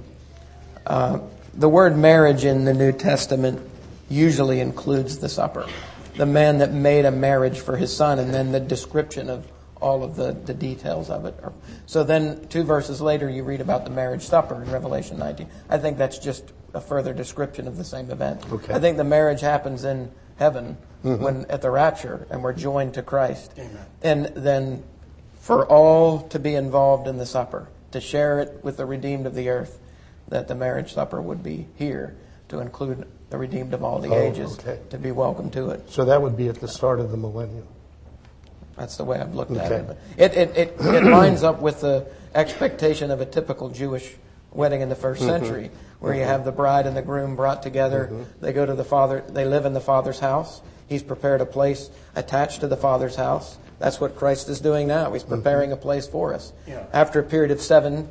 [SPEAKER 2] the word marriage in the New Testament usually includes the supper. The man that made a marriage for his son, and then the description of all of the details of it. So then 2 verses later you read about the marriage supper in Revelation 19. I think that's just a further description of the same event.
[SPEAKER 1] Okay.
[SPEAKER 2] I think the marriage happens in heaven when at the rapture and we're joined to Christ.
[SPEAKER 4] Amen.
[SPEAKER 2] And then for all to be involved in the supper, to share it with the redeemed of the earth, that the marriage supper would be here to include the redeemed of all the ages, to be welcome to it.
[SPEAKER 1] So that would be at the start of the millennium.
[SPEAKER 2] That's the way I've looked at it. It lines up with the expectation of a typical Jewish wedding in the first century, where you have the bride and the groom brought together. They go to the father. They live in the Father's house. He's prepared a place attached to the Father's house. That's what Christ is doing now. He's preparing a place for us.
[SPEAKER 4] Yeah.
[SPEAKER 2] After a period of 7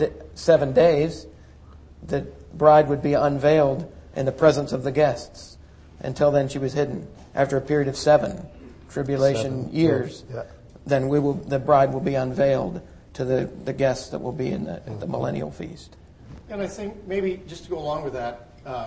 [SPEAKER 2] days, the bride would be unveiled in the presence of the guests. Until then, she was hidden. After a period of 7 tribulation years, then the bride will be unveiled to the guests that will be in the millennial feast.
[SPEAKER 4] And I think maybe just to go along with that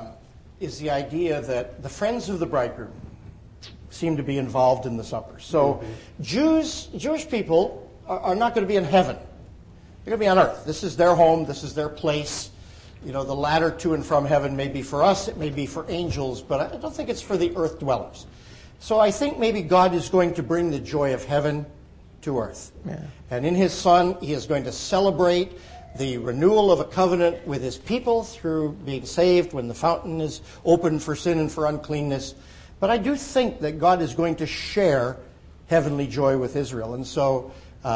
[SPEAKER 4] is the idea that the friends of the bridegroom seem to be involved in the supper. So Jewish people are not going to be in heaven. They're going to be on earth. This is their home. This is their place. The ladder to and from heaven may be for us. It may be for angels, but I don't think it's for the earth dwellers. So I think maybe God is going to bring the joy of heaven to earth.
[SPEAKER 2] Yeah.
[SPEAKER 4] And in his Son, he is going to celebrate the renewal of a covenant with his people through being saved when the fountain is open for sin and for uncleanness. But I do think that God is going to share heavenly joy with Israel. And so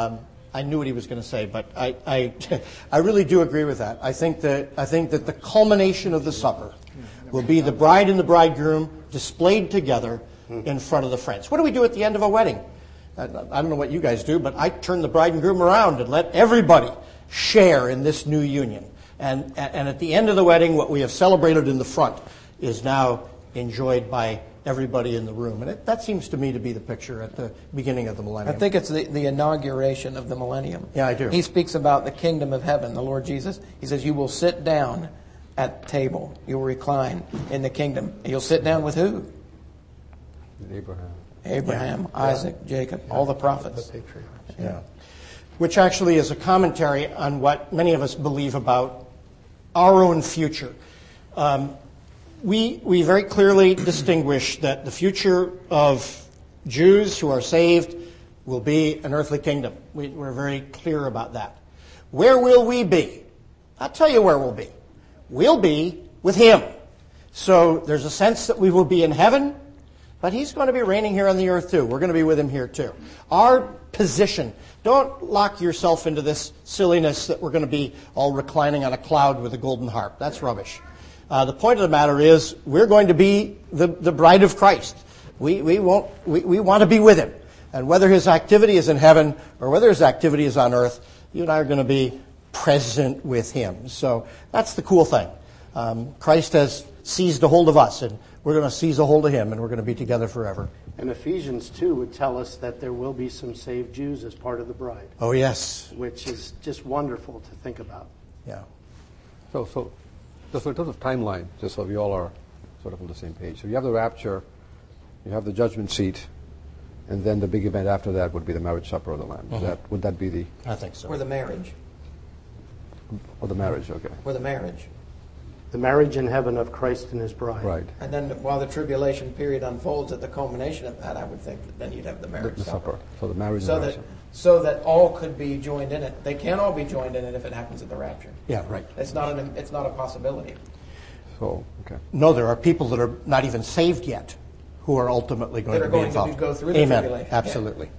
[SPEAKER 4] I knew what he was going to say, but I really do agree with that. I think that the culmination of the supper will be the bride and the bridegroom displayed together in front of the friends. What do we do at the end of a wedding? I don't know what you guys do, but I turn the bride and groom around and let everybody share in this new union. And at the end of the wedding, what we have celebrated in the front is now enjoyed by
[SPEAKER 1] everybody in the room. And that seems to me to be the picture at the beginning of the millennium.
[SPEAKER 2] I think it's the inauguration of the millennium.
[SPEAKER 1] Yeah, I do.
[SPEAKER 2] He speaks about the kingdom of heaven, the Lord Jesus. He says, you will sit down at the table. You'll recline in the kingdom. You'll sit down with who? Abraham, Isaac, Jacob, all the prophets.
[SPEAKER 1] The patriarchs. Yeah. Which actually is a commentary on what many of us believe about our own future. We very clearly distinguish that the future of Jews who are saved will be an earthly kingdom. We're very clear about that. Where will we be? I'll tell you where we'll be. We'll be with Him. So there's a sense that we will be in heaven, but He's going to be reigning here on the earth too. We're going to be with Him here too. Our position, don't lock yourself into this silliness that we're going to be all reclining on a cloud with a golden harp. That's rubbish. The point of the matter is we're going to be the bride of Christ. We want to be with Him. And whether His activity is in heaven or whether His activity is on earth, you and I are going to be present with Him. So that's the cool thing. Christ has seized a hold of us, and we're going to seize a hold of Him, and we're going to be together forever.
[SPEAKER 8] And Ephesians 2 would tell us that there will be some saved Jews as part of the bride.
[SPEAKER 1] Oh, yes.
[SPEAKER 8] Which is just wonderful to think about.
[SPEAKER 1] Yeah.
[SPEAKER 3] So in terms of timeline, just so we all are sort of on the same page. So you have the rapture, you have the judgment seat, and then the big event after that would be the marriage supper of the Lamb.
[SPEAKER 1] Mm-hmm.
[SPEAKER 3] Would that be the...
[SPEAKER 1] I think so.
[SPEAKER 2] Or the marriage.
[SPEAKER 3] Or the marriage, okay.
[SPEAKER 2] Or the marriage.
[SPEAKER 8] The marriage in heaven of Christ and His bride.
[SPEAKER 3] Right.
[SPEAKER 2] And then while the tribulation period unfolds at the culmination of that, I would think that then you'd have the marriage
[SPEAKER 3] The
[SPEAKER 2] supper.
[SPEAKER 3] supper. So the marriage
[SPEAKER 2] So
[SPEAKER 3] and the
[SPEAKER 2] that,
[SPEAKER 3] supper.
[SPEAKER 2] so that all could be joined in it. They can't all be joined in it if it happens at the rapture.
[SPEAKER 1] Yeah, right.
[SPEAKER 2] It's not a possibility.
[SPEAKER 3] So, okay.
[SPEAKER 1] No, there are people that are not even saved yet who are ultimately going
[SPEAKER 2] That
[SPEAKER 1] to
[SPEAKER 2] are
[SPEAKER 1] be
[SPEAKER 2] going to
[SPEAKER 1] involved.
[SPEAKER 2] go through the
[SPEAKER 1] Amen.
[SPEAKER 2] tribulation.
[SPEAKER 1] Absolutely.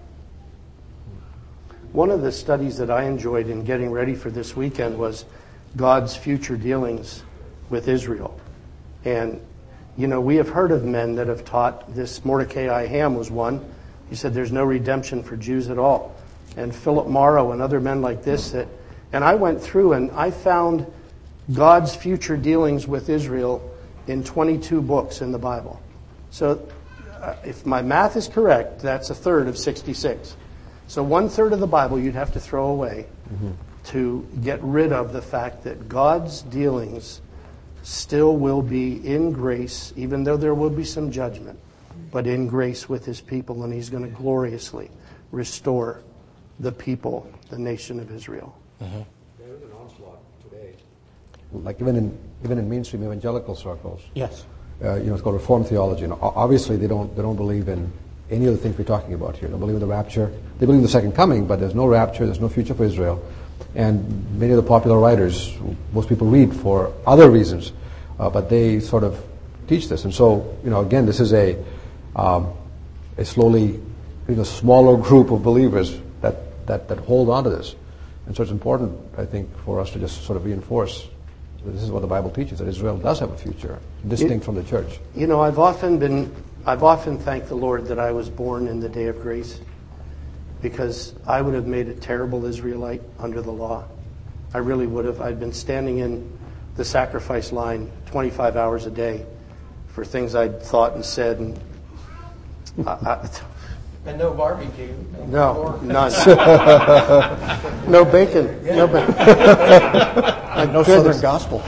[SPEAKER 8] One of the studies that I enjoyed in getting ready for this weekend was God's future dealings with Israel. And, you know, we have heard of men that have taught this. Mordecai Ham was one. He said there's no redemption for Jews at all. And Philip Morrow and other men like this. And I went through and I found God's future dealings with Israel in 22 books in the Bible. So if my math is correct, that's a third of 66. So 1/3 of the Bible you'd have to throw away to get rid of the fact that God's dealings still will be in grace, even though there will be some judgment, but in grace with His people, and He's going to gloriously restore the people, the nation of Israel.
[SPEAKER 3] There is an onslaught today. Like even in mainstream evangelical circles.
[SPEAKER 1] Yes.
[SPEAKER 3] It's called Reformed theology. And obviously, they don't believe in any of the things we're talking about here. They don't believe in the rapture. They believe in the second coming, but there's no rapture. There's no future for Israel. And many of the popular writers, most people read for other reasons, but they sort of teach this. And so, again, this is a slowly, smaller group of believers that hold on to this. And so it's important, I think, for us to just sort of reinforce that this is what the Bible teaches, that Israel does have a future, distinct from the church.
[SPEAKER 8] I've often thanked the Lord that I was born in the day of grace, because I would have made a terrible Israelite under the law. I really would have. I'd been standing in the sacrifice line 25 hours a day for things I'd thought and said, and
[SPEAKER 2] And no barbecue.
[SPEAKER 8] no, none. No bacon. No bacon.
[SPEAKER 1] No Southern gospel.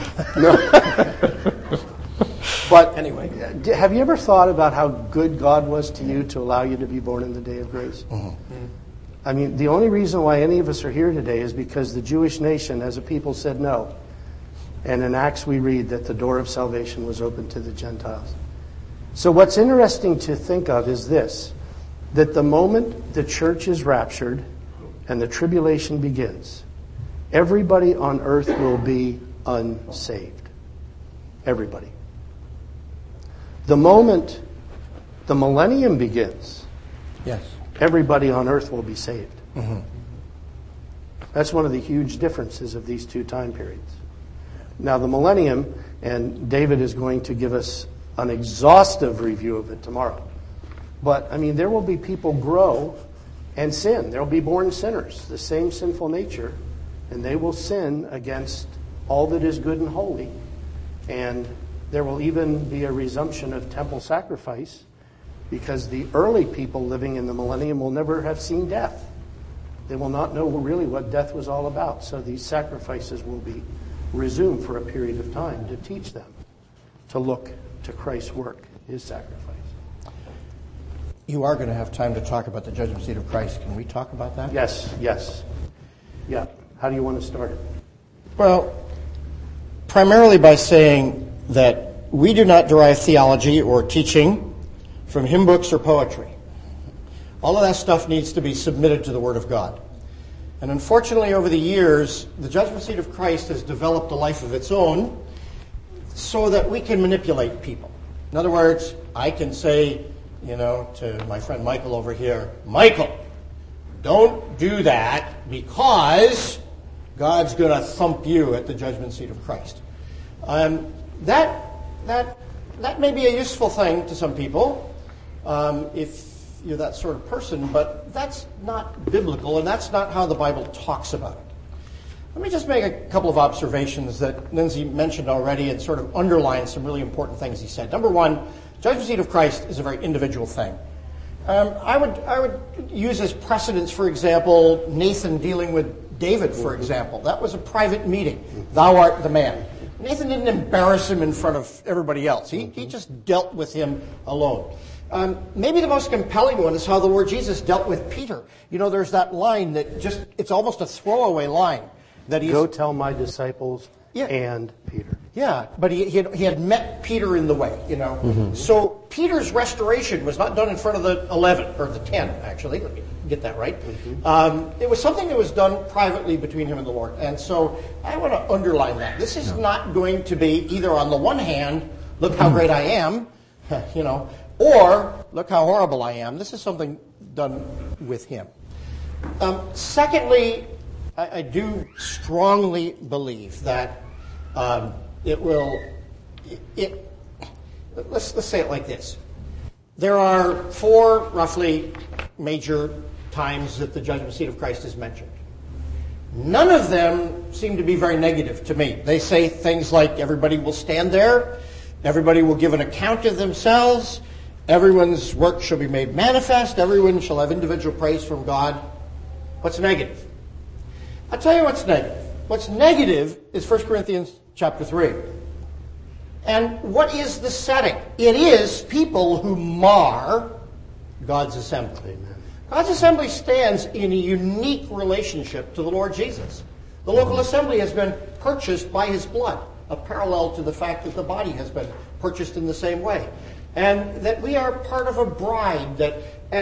[SPEAKER 8] But
[SPEAKER 2] Anyway.
[SPEAKER 8] Have you ever thought about how good God was to you to allow you to be born in the day of grace? I mean, the only reason why any of us are here today is because the Jewish nation as a people said no. And in Acts we read that the door of salvation was open to the Gentiles. So what's interesting to think of is this, that the moment the church is raptured and the tribulation begins, everybody on earth will be unsaved. Everybody. The moment the millennium begins,
[SPEAKER 1] Yes.
[SPEAKER 8] everybody on earth will be saved. That's one of the huge differences of these two time periods. Now, the millennium, and David is going to give us an exhaustive review of it tomorrow. But, there will be people grow and sin. There will be born sinners, the same sinful nature, and they will sin against all that is good and holy. And there will even be a resumption of temple sacrifice
[SPEAKER 1] because the early people living in the millennium will never have seen death. They will not know really what death was all about. So these sacrifices will be resumed for a period of time to teach them to look to Christ's work, his sacrifice.
[SPEAKER 9] You are going to have time to talk about the judgment seat of Christ. Can we talk about that?
[SPEAKER 1] Yes. Yeah. How do you want to start it?
[SPEAKER 9] Well, primarily by saying that we do not derive theology or teaching from hymn books or poetry. All of that stuff needs to be submitted to the Word of God. And unfortunately, over the years, the judgment seat of Christ has developed a life of its own so that we can manipulate people. In other words, I can say, to my friend Michael over here, Michael, don't do that because God's going to thump you at the judgment seat of Christ. That may be a useful thing to some people if you're that sort of person, but that's not biblical, and that's not how the Bible talks about it. Let me just make a couple of observations that Lindsay mentioned already and sort of underline some really important things he said. Number one, judgment seat of Christ is a very individual thing. I would use as precedents, for example, Nathan dealing with David, for example. That was a private meeting. Thou art the man. Nathan didn't embarrass him in front of everybody else. He just dealt with him alone. Maybe the most compelling one is how the Lord Jesus dealt with Peter. There's that line that it's almost a throwaway line.
[SPEAKER 1] Go tell my disciples and Peter.
[SPEAKER 9] Yeah, but he had met Peter in the way, So Peter's restoration was not done in front of the 11, or the 10, actually. Let me get that right. It was something that was done privately between him and the Lord. And so I want to underline that. This is not going to be either on the one hand, look how great I am, or look how horrible I am. This is something done with him. Secondly, I do strongly believe that let's say it like this. There are 4 roughly major times that the judgment seat of Christ is mentioned. None of them seem to be very negative to me. They say things like everybody will stand there, everybody will give an account of themselves, everyone's work shall be made manifest, everyone shall have individual praise from God. What's negative? I'll tell you what's negative. What's negative is 1 Corinthians chapter 3. And what is the setting? It is people who mar God's assembly. Amen. God's assembly stands in a unique relationship to the Lord Jesus. The local assembly has been purchased by his blood, a parallel to the fact that the body has been purchased in the same way. And that we are part of a bride that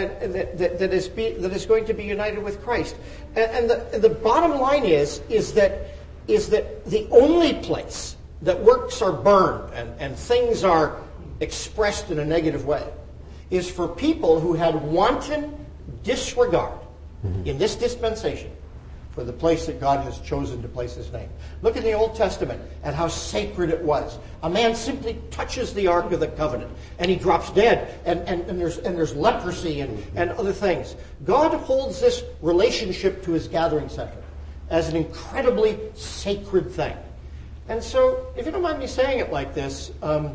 [SPEAKER 9] is going to be united with Christ. And the bottom line is that the only place that works are burned and things are expressed in a negative way is for people who had wanton disregard in this dispensation for the place that God has chosen to place his name. Look in the Old Testament at how sacred it was. A man simply touches the Ark of the Covenant and he drops dead, and there's leprosy and other things. God holds this relationship to his gathering center as an incredibly sacred thing. And so, if you don't mind me saying it like this,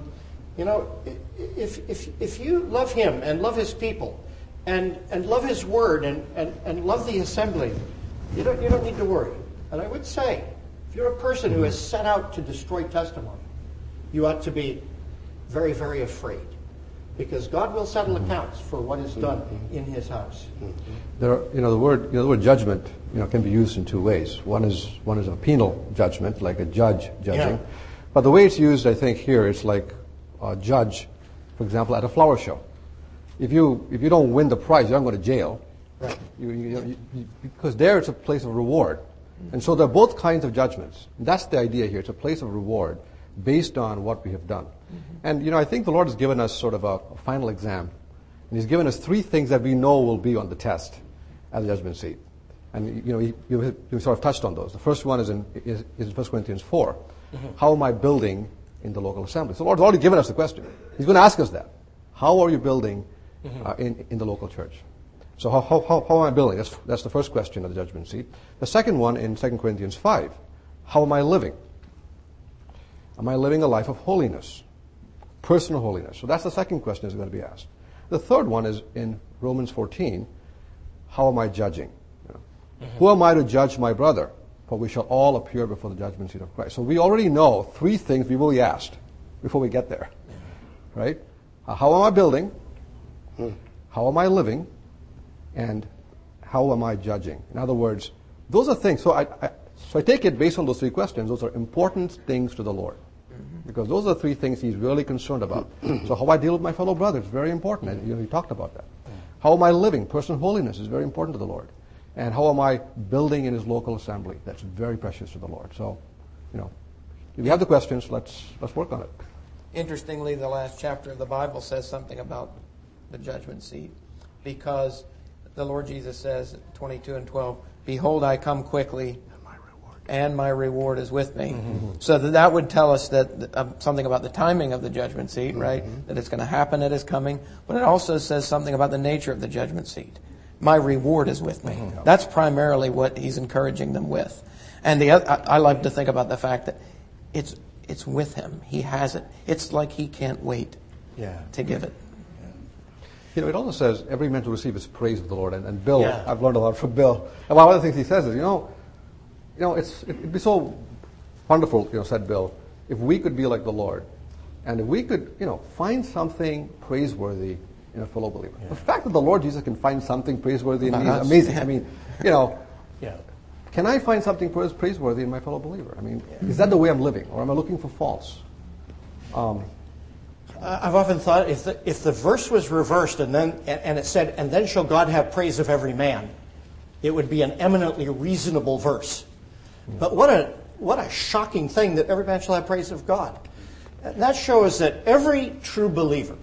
[SPEAKER 9] if you love him and love his people and love his word and love the assembly, you don't need to worry. And I would say, if you're a person who has set out to destroy testimony, you ought to be very, very afraid, because God will settle accounts for what is done in his house.
[SPEAKER 3] The word judgment, can be used in 2 ways. One is a penal judgment, like a judge judging.
[SPEAKER 9] Yeah.
[SPEAKER 3] But the way it's used, I think, here, it's like a judge, for example, at a flower show. If you don't win the prize, you don't go to jail.
[SPEAKER 9] Right.
[SPEAKER 3] Because there it's a place of reward. And so there are both kinds of judgments. That's the idea here. It's a place of reward based on what we have done. And, I think the Lord has given us sort of a final exam. And he's given us 3 things that we know will be on the test at the judgment seat. And, you sort of touched on those. The first one is in 1 Corinthians 4. How am I building in the local assembly? So the Lord's already given us the question. He's going to ask us that. How are you building in the local church? So how am I building? That's the first question of the judgment seat. The second one in 2 Corinthians 5. How am I living? Am I living a life of holiness? Personal holiness. So that's the second question that's going to be asked. The third one is in Romans 14, how am I judging? Who am I to judge my brother? For we shall all appear before the judgment seat of Christ. So we already know three things we will be asked before we get there. Right? How am I building? How am I living? And how am I judging? In other words, those are things. So I take it based on those three questions. Those are important things to the Lord. Because those are the three things He's really concerned about. So how I deal with my fellow brothers is very important. And He talked about that. How am I living? Personal holiness is very important to the Lord. And how am I building in His local assembly? That's very precious to the Lord. So, if you have the questions, let's work on it.
[SPEAKER 2] Interestingly, the last chapter of the Bible says something about the judgment seat, because the Lord Jesus says, 22:12, "Behold, I come quickly, and my reward is with me." So that would tell us that something about the timing of the judgment seat, right? That it's going to happen at His coming. But it also says something about the nature of the judgment seat. My reward is with me. That's primarily what He's encouraging them with. And I like to think about the fact that it's with Him. He has it. It's like He can't wait to give it.
[SPEAKER 3] It also says every man to receive his praise of the Lord. And Bill, I've learned a lot from Bill. And one of the things he says is, it'd be so wonderful, said Bill, if we could be like the Lord, and if we could, find something praiseworthy in a fellow believer. The fact that the Lord Jesus can find something praiseworthy in me is amazing. I mean, can I find something praiseworthy in my fellow believer? I mean, is that the way I'm living, or am I looking for faults?
[SPEAKER 9] I've often thought if the verse was reversed and it said, "And then shall God have praise of every man," it would be an eminently reasonable verse. But what a shocking thing that every man shall have praise of God. That shows that every true believer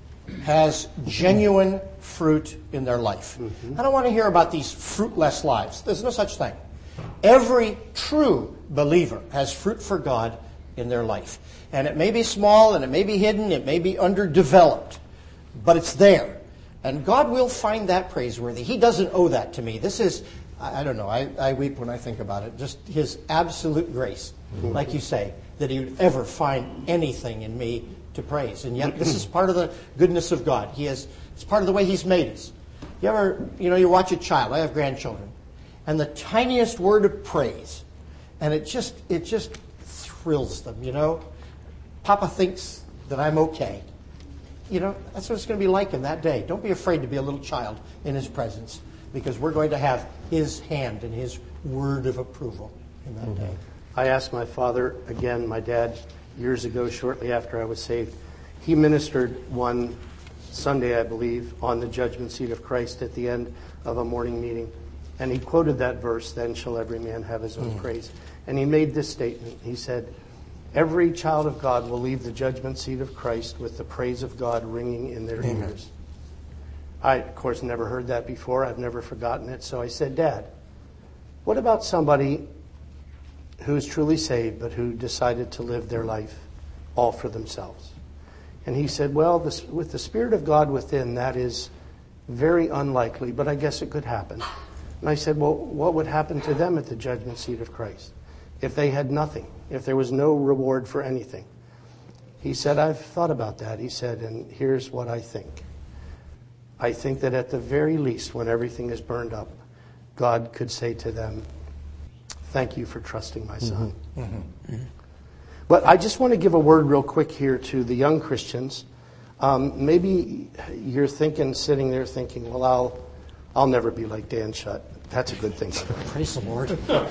[SPEAKER 9] has genuine fruit in their life. I don't want to hear about these fruitless lives. There's no such thing. Every true believer has fruit for God in their life. And it may be small, and it may be hidden, it may be underdeveloped, but it's there. And God will find that praiseworthy. He doesn't owe that to me. This is, I don't know, I weep when I think about it. Just His absolute grace, like you say, that He would ever find anything in me to praise. And yet this is part of the goodness of God. It's part of the way He's made us. You ever, you watch a child, I have grandchildren, and the tiniest word of praise, and it just thrills them, Papa thinks that I'm okay. That's what it's going to be like in that day. Don't be afraid to be a little child in His presence, because we're going to have His hand and His word of approval in that day.
[SPEAKER 1] I asked my father, again, my dad, years ago, shortly after I was saved. He ministered one Sunday, I believe, on the judgment seat of Christ at the end of a morning meeting. And he quoted that verse, "Then shall every man have his own praise." And he made this statement. He said, "Every child of God will leave the judgment seat of Christ with the praise of God ringing in their ears." I, of course, never heard that before. I've never forgotten it. So I said, "Dad, what about somebody who's truly saved, but who decided to live their life all for themselves?" And he said, "Well, with the Spirit of God within, that is very unlikely, but I guess it could happen." And I said, "Well, what would happen to them at the judgment seat of Christ if they had nothing, if there was no reward for anything?" He said, "I've thought about that." He said, "And here's what I think. I think that at the very least, when everything is burned up, God could say to them, 'Thank you for trusting my son.'" But I just want to give a word real quick here to the young Christians. Maybe you're sitting there thinking, "Well, I'll never be like Dan Shutt." That's a good thing.
[SPEAKER 9] Praise the Lord.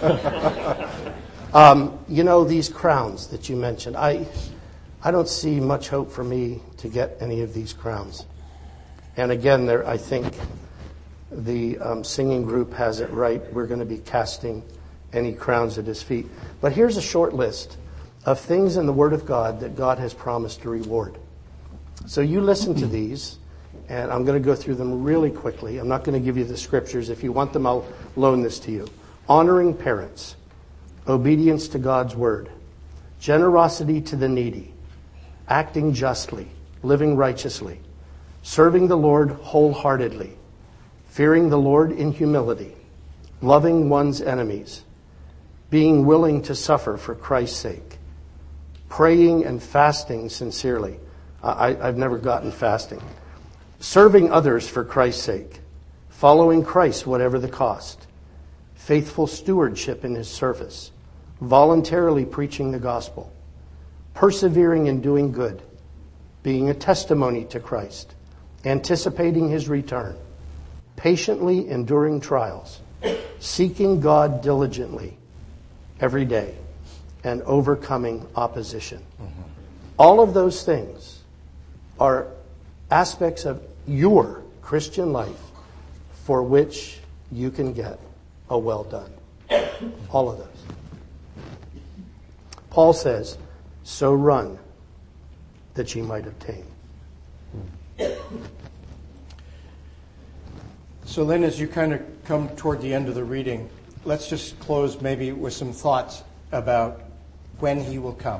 [SPEAKER 1] These crowns that you mentioned, I don't see much hope for me to get any of these crowns. And again, I think the singing group has it right. We're going to be casting any crowns at His feet. But here's a short list of things in the Word of God that God has promised to reward. So you listen to these, and I'm going to go through them really quickly. I'm not going to give you the scriptures. If you want them, I'll loan this to you. Honoring parents, obedience to God's Word, generosity to the needy, acting justly, living righteously, serving the Lord wholeheartedly, fearing the Lord in humility, loving one's enemies, being willing to suffer for Christ's sake, praying and fasting sincerely. I've never gotten fasting. serving others for Christ's sake, following Christ whatever the cost, faithful stewardship in his service, voluntarily preaching the gospel, persevering in doing good, being a testimony to Christ, anticipating his return, patiently enduring trials, seeking God diligently every day, and overcoming opposition. All of those things are aspects of your Christian life for which you can get a well done. All of those. Paul says, so run that ye might obtain.
[SPEAKER 9] So Lynn, as you kind of come toward the end of the reading, let's just close maybe with some thoughts about when he will come.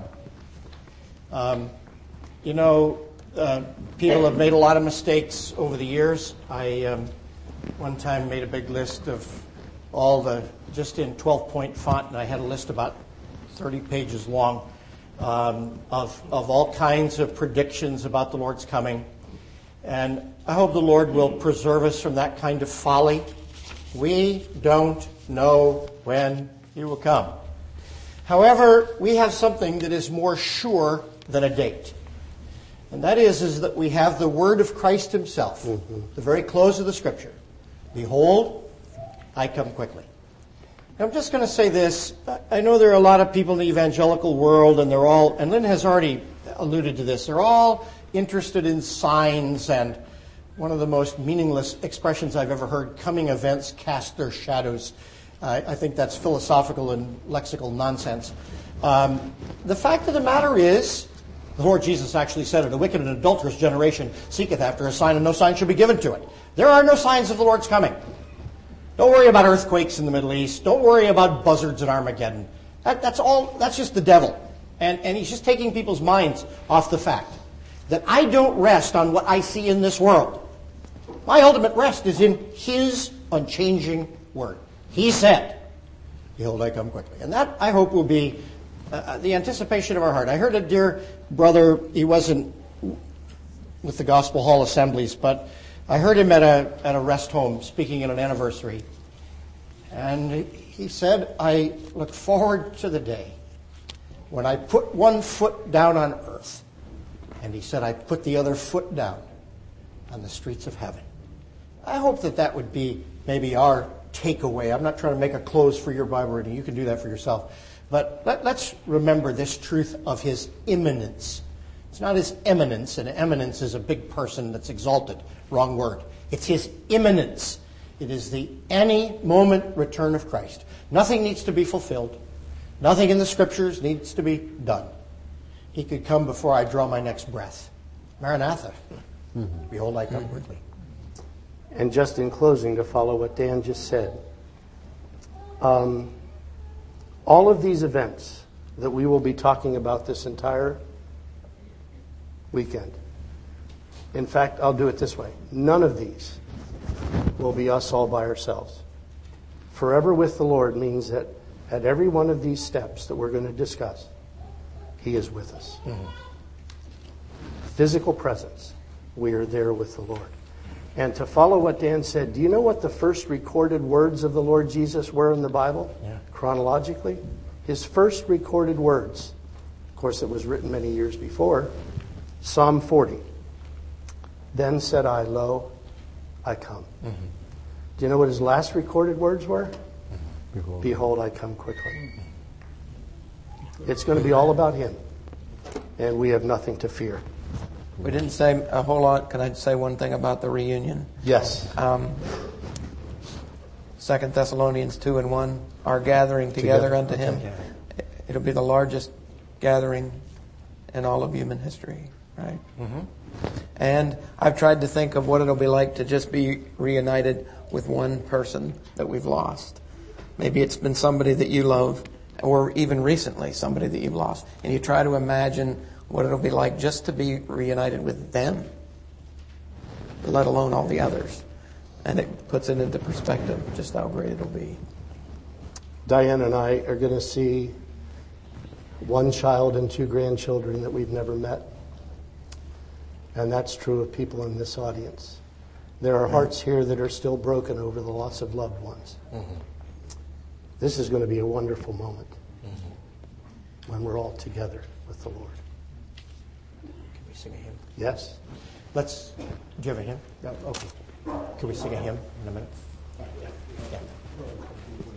[SPEAKER 9] People have made a lot of mistakes over the years. I one time made a big list of all the, just in 12-point font, and I had a list about 30 pages long of all kinds of predictions about the Lord's coming. And I hope the Lord will preserve us from that kind of folly. We don't know when he will come. However, we have something that is more sure than a date. And that is that we have the word of Christ himself, the very close of the scripture. Behold, I come quickly. I'm just going to say this. I know there are a lot of people in the evangelical world, and they're all, and Lynn has already alluded to this, they're all interested in signs, and one of the most meaningless expressions I've ever heard, coming events cast their shadows. I think that's philosophical and lexical nonsense. The fact of the matter is, the Lord Jesus actually said it, a wicked and adulterous generation seeketh after a sign, and no sign shall be given to it. There are no signs of the Lord's coming. Don't worry about earthquakes in the Middle East. Don't worry about buzzards in Armageddon. That's just the devil. And he's just taking people's minds off the fact that I don't rest on what I see in this world. My ultimate rest is in his unchanging word. He said, behold, I come quickly. And that, I hope, will be the anticipation of our heart. I heard a dear brother, he wasn't with the Gospel Hall Assemblies, but I heard him at a rest home speaking at an anniversary. And he said, I look forward to the day when I put one foot down on earth. And he said, I put the other foot down on the streets of heaven. I hope that would be maybe our takeaway. I'm not trying to make a close for your Bible reading. You can do that for yourself. But let's remember this truth of his imminence. It's not his eminence, and eminence is a big person that's exalted. Wrong word. It's his imminence. It is the any moment return of Christ. Nothing needs to be fulfilled. Nothing in the scriptures needs to be done. He could come before I draw my next breath. Maranatha. Behold, I come quickly.
[SPEAKER 1] And just in closing, to follow what Dan just said, all of these events that we will be talking about this entire weekend, in fact, I'll do it this way. None of these will be us all by ourselves. Forever with the Lord means that at every one of these steps that we're going to discuss, he is with us. Physical presence. We are there with the Lord. And to follow what Dan said, do you know what the first recorded words of the Lord Jesus were in the Bible? Yeah. Chronologically? His first recorded words, of course it was written many years before, Psalm 40. Then said I, lo, I come. Do you know what his last recorded words were? Behold, I come quickly. It's going to be all about him. And we have nothing to fear.
[SPEAKER 2] We didn't say a whole lot. Can I say one thing about the reunion?
[SPEAKER 1] Yes.
[SPEAKER 2] 2 Thessalonians 2:1, our gathering together unto him. It'll be the largest gathering in all of human history, right? And I've tried to think of what it'll be like to just be reunited with one person that we've lost. Maybe it's been somebody that you love, or even recently somebody that you've lost. And you try to imagine what it'll be like just to be reunited with them, let alone all the others. And it puts it into perspective just how great it'll be.
[SPEAKER 1] Diane and I are going to see one child and two grandchildren that we've never met. And that's true of people in this audience. There are hearts here that are still broken over the loss of loved ones. Mm-hmm. This is going to be a wonderful moment when we're all together with the Lord.
[SPEAKER 9] Can we sing a hymn?
[SPEAKER 1] Yes.
[SPEAKER 9] Do you have a hymn? No? Okay. Can we sing a hymn in a minute? Yeah.